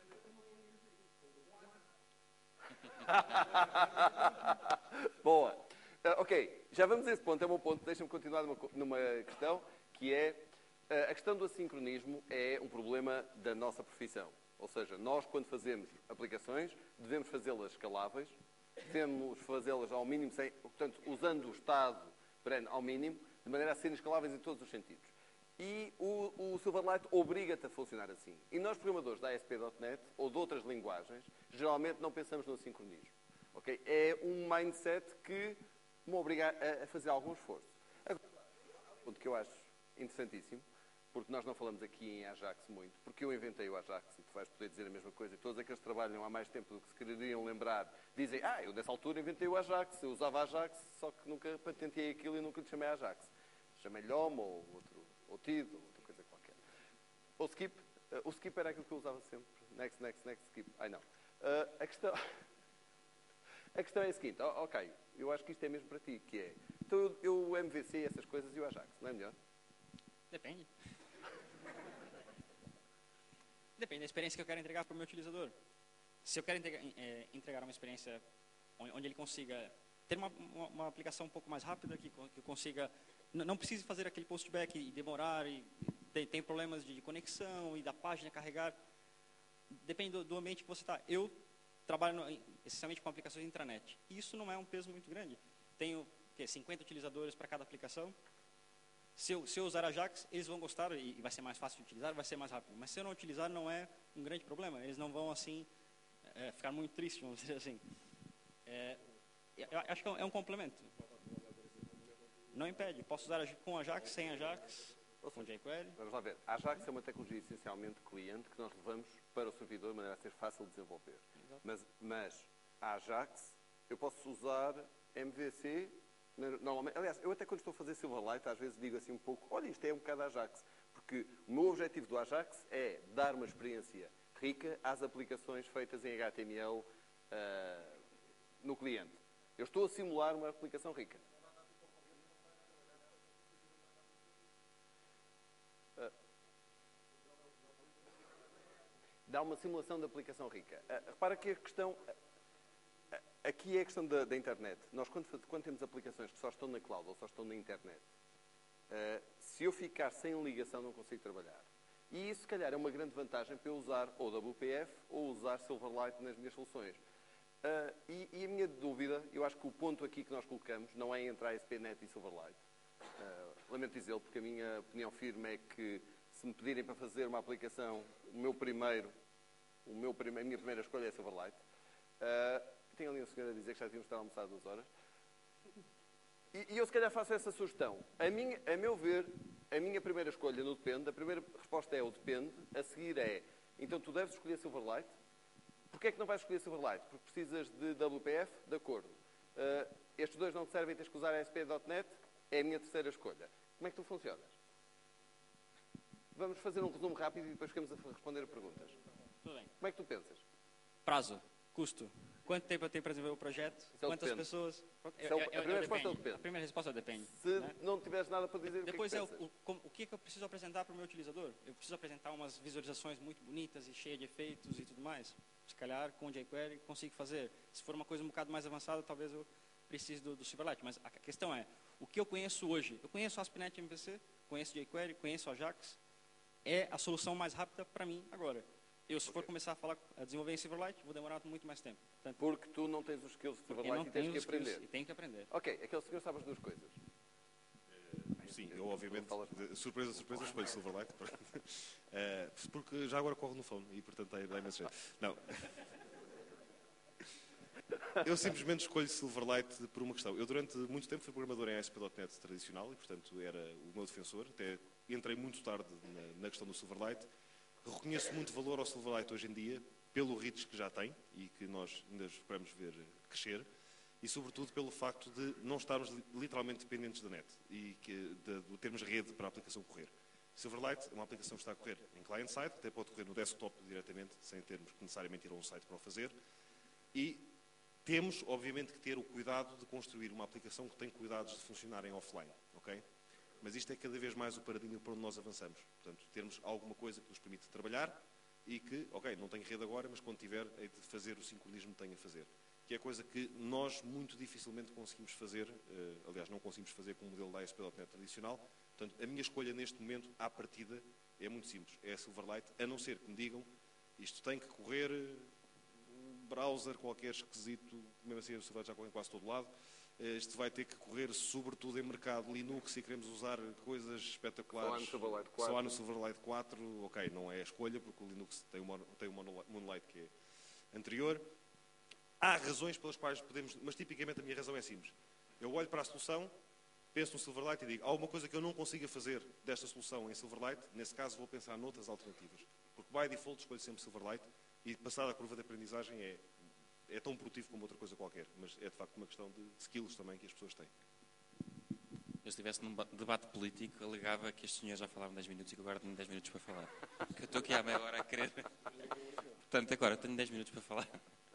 Boa. Uh, ok, já vamos a esse ponto. É um bom ponto. Deixa-me continuar numa, numa questão, que é uh, a questão do assincronismo é um problema da nossa profissão. Ou seja, nós, quando fazemos aplicações, devemos fazê-las escaláveis, devemos fazê-las ao mínimo, sem, portanto, usando o estado perene ao mínimo, de maneira a serem escaláveis em todos os sentidos. E o, o Silverlight obriga-te a funcionar assim. E nós, programadores da A S P ponto net ou de outras linguagens, geralmente não pensamos no assincronismo. Okay? É um mindset que me obriga a, a fazer algum esforço. Agora, o que eu acho interessantíssimo, porque nós não falamos aqui em Ajax muito, porque eu inventei o Ajax e tu vais poder dizer a mesma coisa. E todos aqueles que trabalham há mais tempo do que se quereriam lembrar dizem, ah, eu nessa altura inventei o Ajax, eu usava Ajax, só que nunca patenteei aquilo e nunca lhe chamei Ajax. Chamei-lhe Homo ou outro, ou Tid, ou outra coisa qualquer. Ou Skip, uh, o Skip era aquilo que eu usava sempre. Next, next, next, Skip. Ai não. Uh, a questão... A questão é a seguinte, oh, ok, eu acho que isto é mesmo para ti, que é, então eu, eu o M V C, essas coisas, e o Ajax, não é melhor? Depende. Depende da experiência que eu quero entregar para o meu utilizador. Se eu quero entregar, é, entregar uma experiência onde, onde ele consiga ter uma, uma, uma aplicação um pouco mais rápida, que, que consiga, não, não precise fazer aquele postback e demorar, e tem, tem problemas de conexão e da página carregar, depende do, do ambiente que você está. Eu trabalho no, essencialmente com aplicações de intranet. E isso não é um peso muito grande. Tenho que, cinquenta utilizadores para cada aplicação. Se eu, se eu usar Ajax, eles vão gostar e, e vai ser mais fácil de utilizar, vai ser mais rápido. Mas se eu não utilizar, não é um grande problema. Eles não vão, assim, é, ficar muito tristes, vamos dizer assim. É, eu acho que é um complemento. Não impede. Posso usar com Ajax, sem Ajax, com jQuery. Vamos lá ver. A Ajax é uma tecnologia essencialmente cliente que nós levamos para o servidor de maneira a ser fácil de desenvolver. Mas, mas a Ajax, eu posso usar M V C, normalmente. Aliás, eu até quando estou a fazer Silverlight, às vezes digo assim um pouco, olha, isto é um bocado Ajax. Porque o meu objetivo do Ajax é dar uma experiência rica às aplicações feitas em H T M L uh, no cliente. Eu estou a simular uma aplicação rica. Uh, dá uma simulação de aplicação rica. Uh, repara que a questão... Uh, aqui é a questão da, da internet. Nós, quando, quando temos aplicações que só estão na cloud ou só estão na internet, uh, se eu ficar sem ligação, não consigo trabalhar. E isso, se calhar, é uma grande vantagem para eu usar ou W P F ou usar Silverlight nas minhas soluções. Uh, e, e a minha dúvida, eu acho que o ponto aqui que nós colocamos não é entre A S P ponto net e Silverlight. Uh, lamento dizê-lo, porque a minha opinião firme é que, se me pedirem para fazer uma aplicação, o meu primeiro, o meu prime, a minha primeira escolha é Silverlight. Uh, tenho ali um senhor a dizer que já devíamos estar a almoçar duas horas. E, e eu, se calhar, faço essa sugestão. A, minha, a meu ver, a minha primeira escolha no depende, a primeira resposta é o depende, a seguir é, então tu deves escolher Silverlight. Porquê é que não vais escolher Silverlight? Porque precisas de W P F? De acordo. Uh, estes dois não te servem, tens que usar A S P ponto net? É a minha terceira escolha. Como é que tu funcionas? Vamos fazer um resumo rápido e depois ficamos a responder a perguntas. Tudo bem. Como é que tu pensas? Prazo, custo. Quanto tempo eu tenho para desenvolver o projeto? Isso é o Quantas depende. pessoas? Isso é o- a primeira resposta é o depende. A primeira resposta é o depende. Se né? não tiveres nada para dizer, Depois o que é é o, que pensas? o, como- o que, é que eu preciso apresentar para o meu utilizador? Eu preciso apresentar umas visualizações muito bonitas e cheias de efeitos e tudo mais. Se calhar, com o jQuery, consigo fazer. Se for uma coisa um bocado mais avançada, talvez eu precise do, do Silverlight. Mas a questão é, o que eu conheço hoje? Eu conheço A S P ponto net M V C, conheço jQuery, conheço Ajax. É a solução mais rápida para mim agora. Eu, se for Ok. começar a falar, a desenvolver em Silverlight, vou demorar muito mais tempo. Portanto, Porque tu não tens os skills de eu Silverlight não e tens tenho que os skills aprender. e tenho que aprender. Ok, aquele senhor sabe as duas coisas. Sim, eu obviamente, Falas- de- surpresa, surpresa, escolho Silverlight. Eh, porque já agora corre no phone e, portanto, dá dá imenso jeito. Não. Eu simplesmente escolho Silverlight por uma questão. Eu, durante muito tempo, fui programador em A S P ponto net tradicional e, portanto, era o meu defensor. Até entrei muito tarde na, na questão do Silverlight. Reconheço muito valor ao Silverlight hoje em dia, pelo reach que já tem e que nós ainda esperamos ver crescer. E, sobretudo, pelo facto de não estarmos li- literalmente dependentes da net e que, de, de termos rede para a aplicação correr. Silverlight é uma aplicação que está a correr em client-side, até pode correr no desktop diretamente, sem termos que necessariamente ir a um site para o fazer. E temos, obviamente, que ter o cuidado de construir uma aplicação que tem cuidados de funcionar em offline, ok? Mas isto é cada vez mais o paradigma para onde nós avançamos. Portanto, termos alguma coisa que nos permite trabalhar e que, ok, não tenho rede agora, mas quando tiver, hei de fazer o sincronismo que tenho a fazer. Que é coisa que nós muito dificilmente conseguimos fazer, eh, aliás, não conseguimos fazer com o modelo da A S P ponto net tradicional. Portanto, a minha escolha neste momento, à partida, é muito simples. É a Silverlight, a não ser que me digam, isto tem que correr um browser qualquer esquisito, mesmo assim o Silverlight já corre em quase todo lado. Eh, Isto vai ter que correr sobretudo em mercado Linux e queremos usar coisas espetaculares. Só há no Silverlight quatro. Só há no Silverlight quatro, ok, não é a escolha, porque o Linux tem o Mon- tem o Mono- Moonlight que é anterior. Há razões pelas quais podemos, mas tipicamente a minha razão é simples. Eu olho para a solução penso no Silverlight e digo, há alguma coisa que eu não consiga fazer desta solução em Silverlight, nesse caso vou pensar noutras alternativas. Porque, by default, escolho sempre Silverlight e, passada a curva de aprendizagem, é, é tão produtivo como outra coisa qualquer. Mas é, de facto, uma questão de skills também que as pessoas têm. Eu, se estivesse num debate político, alegava que estes senhores já falaram dez minutos e que agora tenho dez minutos para falar. Que eu estou aqui há meia hora a querer. Portanto, agora tenho dez minutos para falar.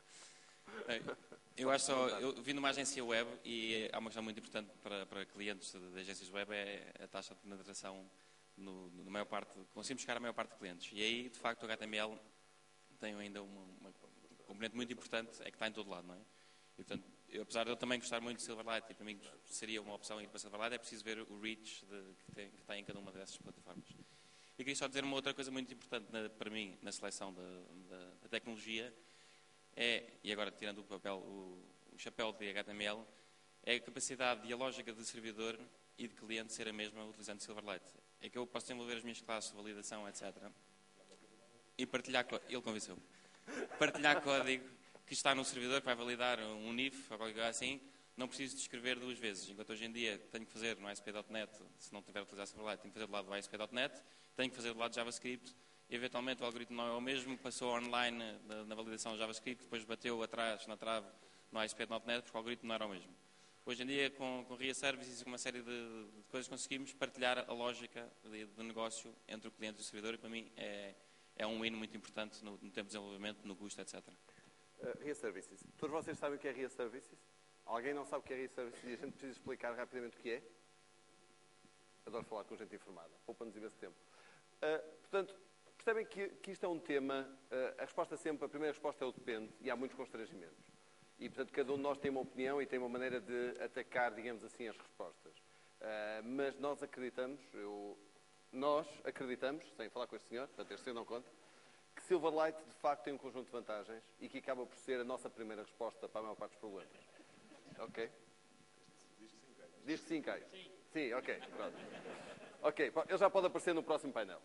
Eu acho só, eu vim numa agência web e há uma questão muito importante para, para clientes de, de agências web, é a taxa de penetração no, no maior parte, conseguimos chegar à maior parte de clientes. E aí, de facto, o H T M L tem ainda uma, uma componente muito importante, é que está em todo lado, não é? E, portanto, eu, apesar de eu também gostar muito de Silverlight, e para mim seria uma opção ir para Silverlight, é preciso ver o reach de, que, tem, que tem em cada uma dessas plataformas. E queria só dizer uma outra coisa muito importante na, para mim, na seleção da, da, da tecnologia, é, e agora tirando o papel, o, o chapéu de H T M L, é a capacidade e a lógica de servidor e de cliente ser a mesma utilizando Silverlight. É que eu posso desenvolver as minhas classes de validação, etcétera. E partilhar, ele convenceu partilhar código que está no servidor, que vai validar um N I F ou qualquer coisa assim, não preciso de escrever duas vezes. Enquanto hoje em dia tenho que fazer no A S P ponto net, se não tiver a utilizar Silverlight, tenho que fazer do lado do A S P ponto net, tenho que fazer do lado de JavaScript, e eventualmente o algoritmo não é o mesmo, passou online na, na validação JavaScript, depois bateu atrás na trave no A S P ponto net, porque o algoritmo não era o mesmo. Hoje em dia, com, com R I A Services e com uma série de, de coisas, conseguimos partilhar a lógica de, de negócio entre o cliente e o servidor, e para mim é, é um win muito importante no, no tempo de desenvolvimento, no custo, etcétera. Uh, R I A Services. Todos vocês sabem o que é R I A Services? Alguém não sabe o que é R I A Services e a gente precisa explicar rapidamente o que é? Adoro falar com gente informada. Poupa-nos imenso tempo. Uh, portanto, percebem que, que isto é um tema, uh, a resposta sempre, a primeira resposta é o depende, e há muitos constrangimentos. E, portanto, cada um de nós tem uma opinião e tem uma maneira de atacar, digamos assim, as respostas. Uh, mas nós acreditamos, eu, nós acreditamos, sem falar com este senhor, portanto, este senhor não conta, que Silverlight, de facto, tem um conjunto de vantagens e que acaba por ser a nossa primeira resposta para a maior parte dos problemas. Ok? Diz que sim, Caio. Sim. Sim, ok. Pronto. Ok, ele já pode aparecer no próximo painel.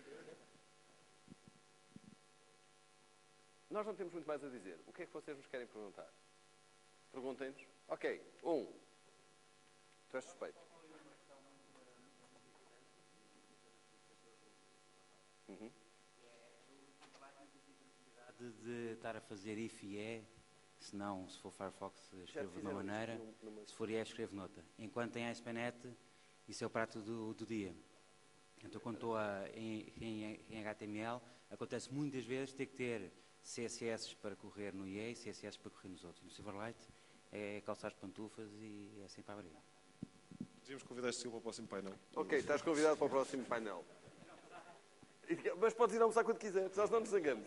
Nós não temos muito mais a dizer. O que é que vocês nos querem perguntar? Perguntem-nos. Ok, um. Tu és suspeito. Uhum. De, de estar a fazer if e é, se não, se for Firefox, escrevo de uma maneira, numa... se for i é, escrevo noutra. Enquanto em A S P ponto net, isso é o prato do, do dia. Então, quando estou a, em, em, em H T M L, acontece muitas vezes ter que ter C S S para correr no I E e C S S para correr nos outros. No Silverlight é calçar as pantufas e é assim para abrir. Podíamos convidar este senhor para o próximo painel. Ok, estás convidado para o próximo painel. Mas podes ir almoçar quando quiser, nós não nos zangamos.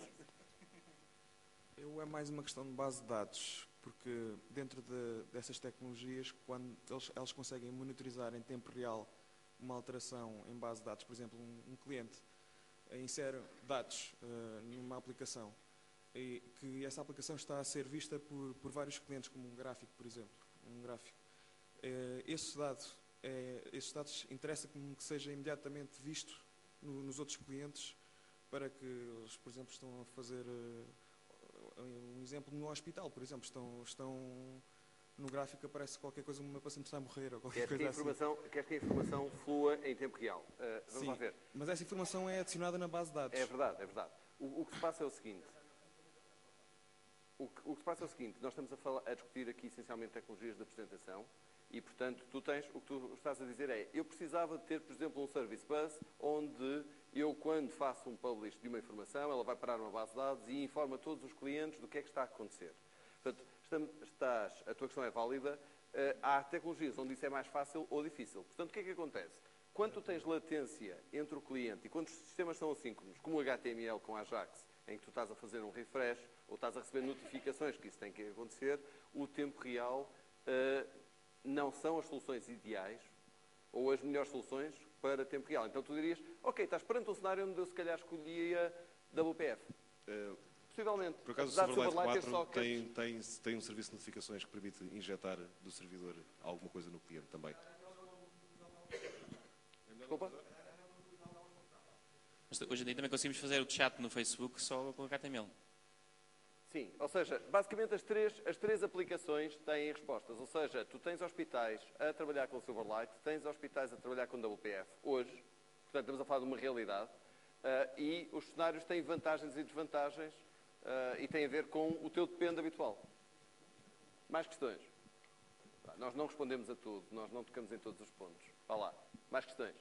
Eu é mais uma questão de base de dados, porque dentro de, dessas tecnologias, quando eles, eles conseguem monitorizar em tempo real uma alteração em base de dados, por exemplo, um, um cliente insere dados uh, numa aplicação e que essa aplicação está a ser vista por, por vários clientes, como um gráfico, por exemplo, um gráfico. Uh, esse dado, é, esses dados interessa que seja imediatamente visto no, nos outros clientes para que eles, por exemplo, estão a fazer uh, um exemplo no hospital, por exemplo, estão, estão no gráfico aparece qualquer coisa, uma paciente está a morrer ou qualquer quer coisa que a informação, assim. Quer que a informação flua em tempo real. Uh, vamos Sim, lá ver. mas essa informação é adicionada na base de dados. É verdade, é verdade. O, o que se passa é o seguinte. O que, o que se passa é o seguinte. Nós estamos a, falar, a discutir aqui essencialmente tecnologias de apresentação e, portanto, tu tens, o que tu estás a dizer é, eu precisava de ter, por exemplo, um service bus onde eu, quando faço um publish de uma informação, ela vai parar uma base de dados e informa todos os clientes do que é que está a acontecer. Portanto, estás, a tua questão é válida. Uh, há tecnologias onde isso é mais fácil ou difícil. Portanto, o que é que acontece? Quando tu tens latência entre o cliente e quando os sistemas são assíncronos, como o H T M L com Ajax, em que tu estás a fazer um refresh ou estás a receber notificações que isso tem que acontecer, o tempo real uh, não são as soluções ideais ou as melhores soluções para tempo real. Então tu dirias, ok, estás perante um cenário onde eu se calhar escolhia W P F. Uh, Possivelmente. Por acaso, o Silverlight quatro tem, tem, tem um serviço de notificações que permite injetar do servidor alguma coisa no cliente também. Desculpa? Mas hoje em dia também conseguimos fazer o chat no Facebook só com H T M L. Sim, ou seja, basicamente as três, as três aplicações têm respostas. Ou seja, tu tens hospitais a trabalhar com o Silverlight, tens hospitais a trabalhar com o W P F, hoje, portanto estamos a falar de uma realidade, uh, e os cenários têm vantagens e desvantagens uh, e têm a ver com o teu depende habitual. Mais questões? Nós não respondemos a tudo, nós não tocamos em todos os pontos. Vá lá, mais questões?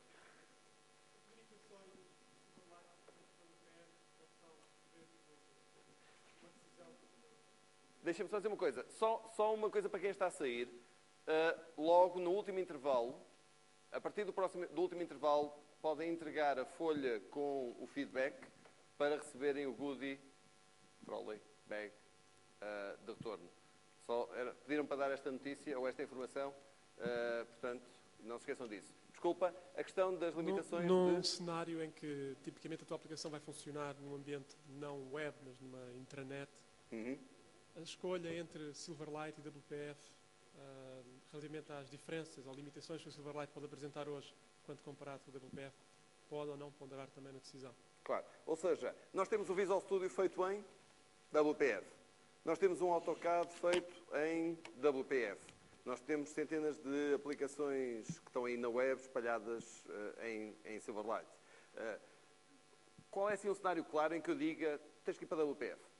Deixa-me só dizer uma coisa. Só, só uma coisa para quem está a sair. Uh, logo no último intervalo, a partir do, próximo, do último intervalo, podem entregar a folha com o feedback para receberem o goodie, trolley, bag, uh, de retorno. Só era, pediram para dar esta notícia ou esta informação, uh, portanto, não se esqueçam disso. Desculpa, a questão das limitações num, num de... cenário em que, tipicamente, a tua aplicação vai funcionar num ambiente não web, mas numa intranet, Uhum. a escolha entre Silverlight e W P F, uh, relativamente às diferenças ou limitações que o Silverlight pode apresentar hoje, quando comparado com o W P F, pode ou não ponderar também na decisão. Claro. Ou seja, nós temos o Visual Studio feito em W P F. Nós temos um AutoCAD feito em W P F. Nós temos centenas de aplicações que estão aí na web, espalhadas uh, em, em Silverlight. Uh, qual é, assim, um cenário claro em que eu diga, tens que ir para W P F?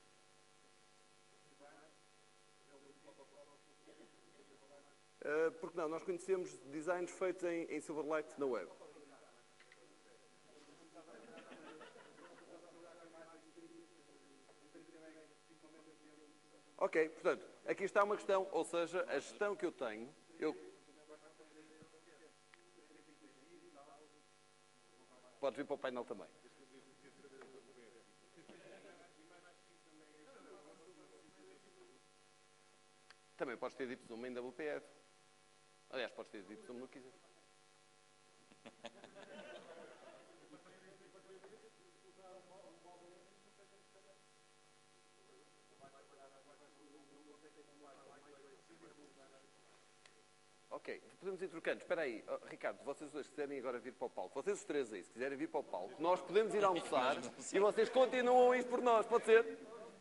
Uh, porque não, nós conhecemos designs feitos em, em Silverlight na web. Ok, portanto, aqui está uma questão, ou seja, a gestão que eu tenho, eu... Pode vir para o painel também. Também podes ter dito zoom em W P F. Aliás, podes ter dito zoom no que quiser. Ok, podemos ir trocando. Espera aí, oh, Ricardo, vocês dois quiserem agora vir para o palco, vocês os três aí, se quiserem vir para o palco, nós podemos ir almoçar e vocês continuam isto por nós, pode ser?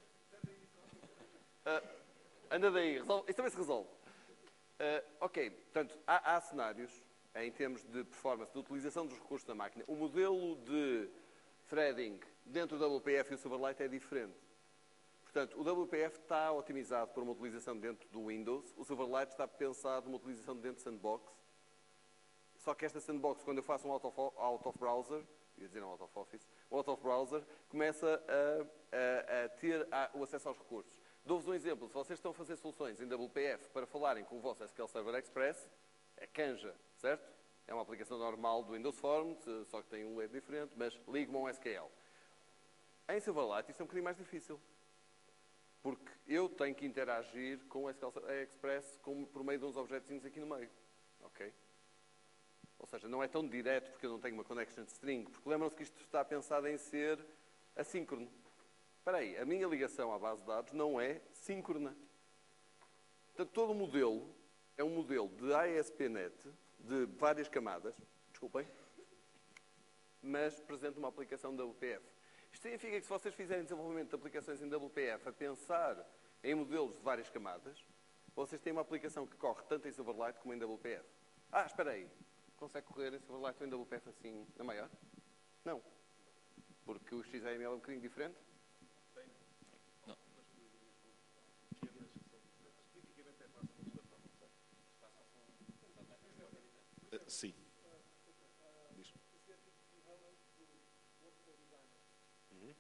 Uh, anda daí, resolve. Isto também se resolve. Uh, ok, portanto, há, há cenários, em termos de performance, de utilização dos recursos da máquina. O modelo de threading dentro do W P F e o Silverlight é diferente. Portanto, o W P F está otimizado para uma utilização dentro do Windows, o Silverlight está pensado numa utilização dentro do Sandbox. Só que esta Sandbox, quando eu faço um out of, out of browser, ia dizer não out of office, um out of browser, começa a, a, a ter a, o acesso aos recursos. Dou-vos um exemplo. Se vocês estão a fazer soluções em W P F para falarem com o vosso S Q L Server Express, é Canja, certo? É uma aplicação normal do Windows Forms, só que tem um layout diferente, mas liga-me a um S Q L. Em Silverlight isto é um bocadinho mais difícil. Porque eu tenho que interagir com o S Q L Express com, por meio de uns objetinhos aqui no meio. Ok? Ou seja, não é tão direto porque eu não tenho uma connection string. Porque lembram-se que isto está pensado em ser assíncrono. Espera aí, a minha ligação à base de dados não é síncrona. Portanto, todo o modelo é um modelo de A E S P net, de várias camadas, desculpem, mas presente uma aplicação W P F. Isto significa que se vocês fizerem desenvolvimento de aplicações em W P F a pensar em modelos de várias camadas, vocês têm uma aplicação que corre tanto em Silverlight como em W P F. Ah, espera aí. Consegue correr em Silverlight ou em W P F assim na maior? Não. Porque o X M L é um bocadinho diferente? Não. Uh, sim. Uhum.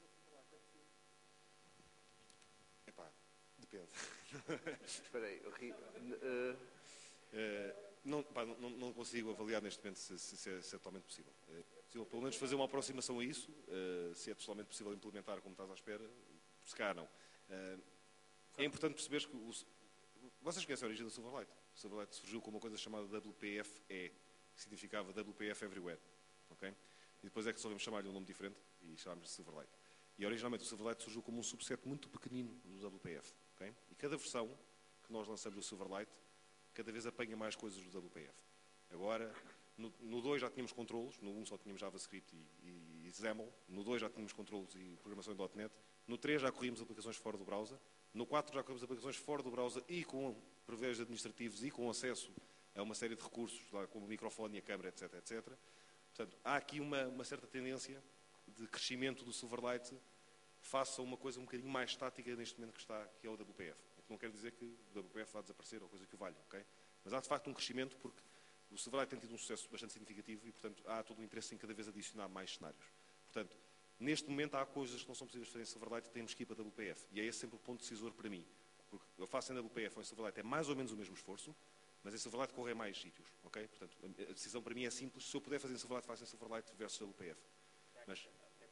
Epá, depende. Espera aí. Uh... Uh, não, pá, não, não consigo avaliar neste momento se, se, se, é, se é totalmente possível. Uh, possível pelo menos fazer uma aproximação a isso, uh, se é totalmente possível implementar como estás à espera, se cá não. Uh, é importante perceber que os, vocês conhecem a origem do Silverlight. O Silverlight surgiu com uma coisa chamada W P F E, que significava W P F Everywhere. Okay? E depois é que resolvemos chamar-lhe um nome diferente e chamámos de Silverlight. E originalmente o Silverlight surgiu como um subset muito pequenino do W P F. Okay? E cada versão que nós lançamos do Silverlight cada vez apanha mais coisas do W P F. Agora, no dois já tínhamos controlos, no um só tínhamos JavaScript e, e, e XAML, no dois já tínhamos controlos e programação em .ponto net, No três já corríamos aplicações fora do browser. No quatro já corrimos aplicações fora do browser e com privilégios administrativos e com acesso a uma série de recursos, lá, como o microfone e a câmera, etc, etcétera. Portanto, há aqui uma, uma certa tendência de crescimento do Silverlight face a uma coisa um bocadinho mais estática neste momento que está, que é o W P F. Não quer dizer que o W P F vá desaparecer ou coisa que o valha, ok? Mas há de facto um crescimento porque o Silverlight tem tido um sucesso bastante significativo e, portanto, há todo o interesse em cada vez adicionar mais cenários. Portanto, neste momento há coisas que não são possíveis de fazer em Silverlight e temos que ir para W P F. E é esse sempre o ponto decisor para mim. Porque eu faço em W P F ou em Silverlight é mais ou menos o mesmo esforço, mas em Silverlight corre em mais sítios, ok? Portanto, a decisão para mim é simples. Se eu puder fazer em Silverlight, faço em Silverlight versus W P F. Mas...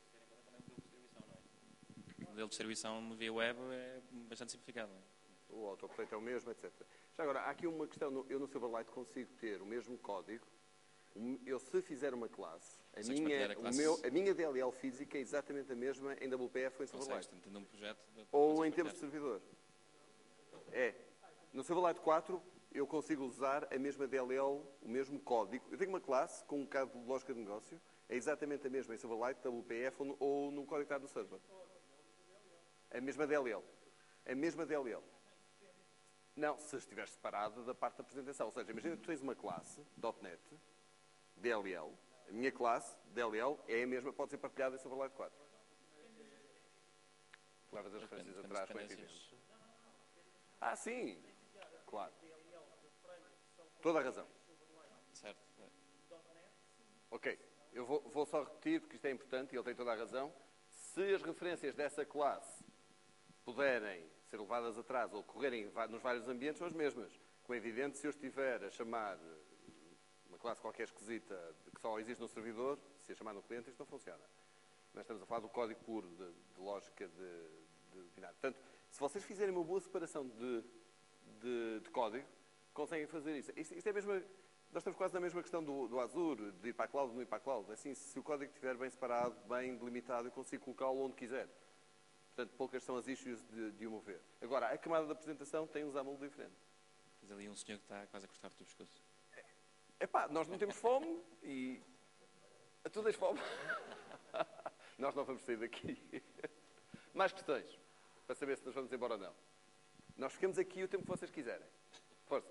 O modelo de distribuição via web é bastante simplificado. Não é? O autocomplete é o mesmo, etcétera. Já agora, há aqui uma questão. Eu no Silverlight consigo ter o mesmo código. Eu, se fizer uma classe, a minha, a, classe... O meu, a minha D L L física é exatamente a mesma em W P F ou em Silverlight. Consegues, um projeto de... Ou em termos de servidor. É. No Silverlight quatro, eu consigo usar a mesma D L L, o mesmo código. Eu tenho uma classe com um bocado de lógica de negócio. É exatamente a mesma em Silverlight, W P F ou, ou no código que está no server. A mesma D L L. A mesma D L L. Não, se estiver separada da parte da apresentação. Ou seja, imagina que tu tens uma classe, .NET, D L L. A minha classe, D L L, é a mesma, pode ser partilhada em Silverlight quatro. Levas as referências atrás com evidência. Ah, sim. Claro. Toda a razão. Certo. Ok. Eu vou, vou só repetir, porque isto é importante e ele tem toda a razão. Se as referências dessa classe puderem ser levadas atrás ou correrem nos vários ambientes, são as mesmas. Com evidente, se eu estiver a chamar uma classe qualquer esquisita que só existe no servidor, se a chamar no cliente, isto não funciona. Nós estamos a falar do código puro, de, de lógica de, de binário. Portanto, se vocês fizerem uma boa separação de, de, de código, conseguem fazer isso. Isto, isto é mesmo, nós estamos quase na mesma questão do, do Azure, de ir para a cloud ou não ir para a cloud. Assim, se o código estiver bem separado, bem delimitado, eu consigo colocá-lo onde quiser. Portanto, poucas são as issues de, de o mover. Agora, a camada da apresentação tem um XAML diferente. Tens ali um senhor que está quase a cortar-te o pescoço. Epá, nós não temos fome e... Tu tens fome? Nós não vamos sair daqui. Mais questões? Para saber se nós vamos embora ou não. Nós ficamos aqui o tempo que vocês quiserem. Força.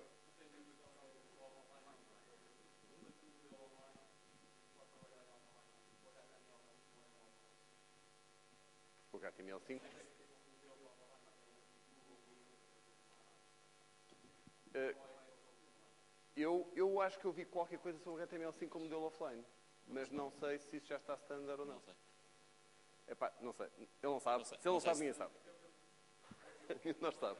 O H T M L cinco. Uh, eu, eu acho que eu vi qualquer coisa sobre o H T M L cinco como modelo offline, mas não sei se isso já está standard ou não. Não sei. Epá, não sei. Ele não sabe. Não sei. Se ele não, Não sei sabe, se- ninguém sabe. Não sabe.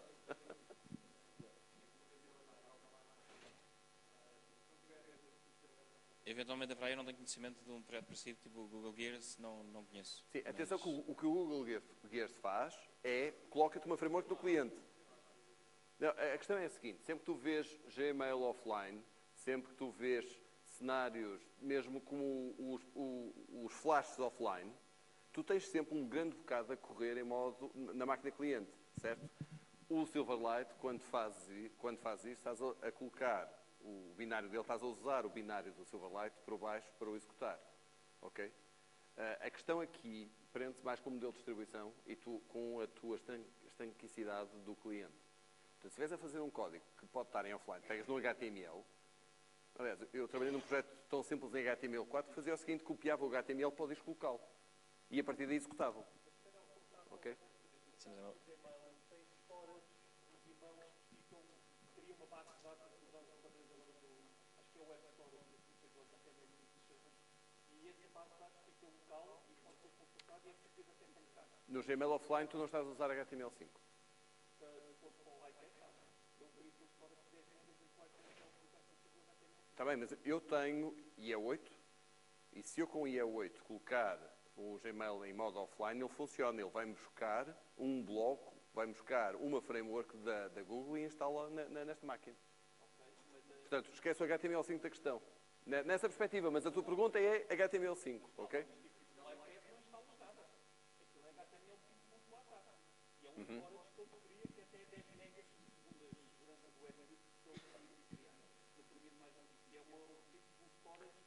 Eventualmente haverá, eu não tenho conhecimento de um projeto parecido, tipo o Google Gears, não, não conheço. Sim, atenção Mas- que o, o que o Google Gears- Gears faz é coloca-te uma framework no cliente. Não, a questão é a seguinte, sempre que tu vês Gmail offline, sempre que tu vês cenários, mesmo como os, o- os flashes offline, tu tens sempre um grande bocado a correr em modo, na máquina cliente, certo? O Silverlight, quando faz, i- quando faz isso, estás a, a colocar o binário dele, estás a usar o binário do Silverlight por baixo para o executar. Ok? Ah, a questão aqui prende-se mais com o modelo de distribuição e tu, com a tua estan- estanquicidade do cliente. Portanto, se estiveres a fazer um código que pode estar em offline, pegas no H T M L. Aliás, eu trabalhei num projeto tão simples em H T M L quatro que fazia o seguinte: copiava o H T M L para o disco local. E a partir daí executava. Ok? Sim, mas é uma- No Gmail offline tu não estás a usar H T M L cinco. Está bem, mas eu tenho I E oito e se eu com I E oito colocar o Gmail em modo offline, ele funciona. Ele vai buscar um bloco, vai buscar uma framework da, da Google e instala na, na, nesta máquina. Portanto, esquece o H T M L cinco da questão. Ne- Nessa perspectiva, mas a tua pergunta é H T M L cinco, ok? Uhum.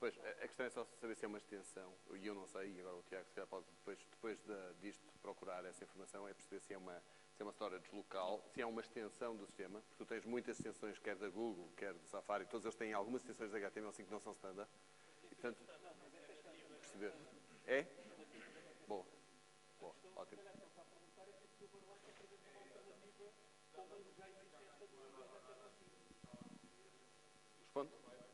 Pois, a a questão é só saber se é uma extensão, e eu não sei, e agora o Tiago se calhar pode depois, depois de, disto procurar essa informação, é perceber se é uma, se é uma storage local, se é uma extensão do sistema, porque tu tens muitas extensões, quer da Google, quer do Safari, todos eles têm algumas extensões de H T M L cinco que não são standard, e portanto, perceber. É? Boa. Boa, ótimo. Responde?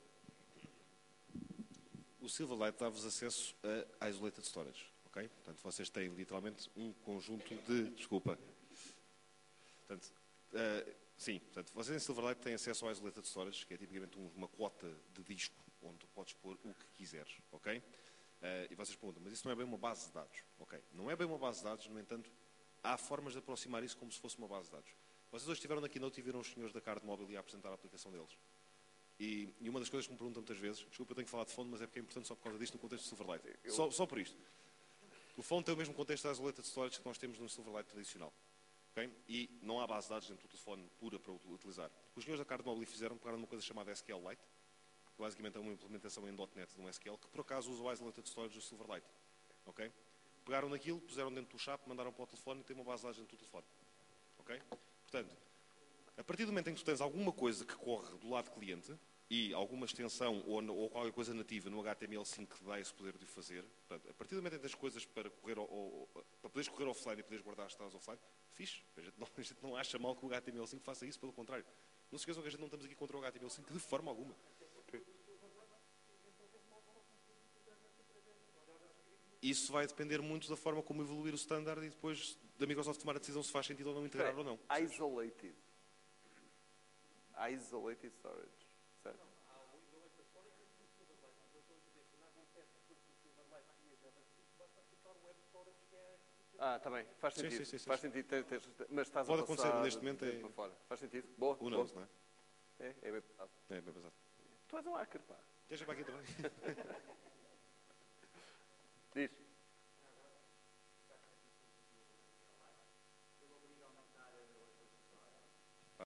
O Silverlight dá-vos acesso a Isolated Storage, ok? Portanto, vocês têm literalmente um conjunto de... Desculpa. Portanto, uh, sim, portanto, vocês em Silverlight têm acesso ao Isolated Storage, que é tipicamente um, uma quota de disco, onde tu podes pôr o que quiseres, ok? Uh, e vocês perguntam, mas isso não é bem uma base de dados, ok? Não é bem uma base de dados, no entanto, há formas de aproximar isso como se fosse uma base de dados. Vocês hoje estiveram na Keynote e viram os senhores da Card Mobile a apresentar a aplicação deles. E, e uma das coisas que me perguntam muitas vezes, desculpa, eu tenho que falar de phone, mas é porque é importante só por causa disto no contexto do Silverlight. Eu... Só, só por isto. O phone tem o mesmo contexto da Isolated Storage que nós temos no Silverlight tradicional. Okay? E não há base de dados dentro do telefone pura para utilizar. O que os senhores da Card Mobile fizeram, pegaram numa coisa chamada S Q L Lite, que basicamente é uma implementação em .NET de um S Q L, que por acaso usa o Isolated Storage do Silverlight. Okay? Pegaram naquilo, puseram dentro do chap, mandaram para o telefone e tem uma base de dados dentro do telefone. Okay? Portanto, a partir do momento em que tu tens alguma coisa que corre do lado cliente, e alguma extensão ou, ou qualquer coisa nativa no H T M L cinco que dá esse poder de o fazer, portanto, a partir do momento em que tens coisas para, correr ao, ao, para poderes correr offline e poderes guardar as estados offline, fixe. A gente, não, a gente não acha mal que o H T M L cinco faça isso, pelo contrário. Não se esqueçam que a gente não estamos aqui contra o H T M L cinco de forma alguma. Isso vai depender muito da forma como evoluir o standard e depois da Microsoft tomar a decisão se faz sentido ou não integrar ou não. Isolated. Isolated storage. Certo? Ah, está bem. Faz Sim, sentido. sim, sim, sim. Faz sentido. Tens- tens- mas estás Pode a passar acontecer neste momento, de- é- para fora. Faz sentido. Boa. Who boa. knows, não é? É, é bem pensado. É bem pesado. Tu és um hacker, pá. Deixa para aqui também. Diz.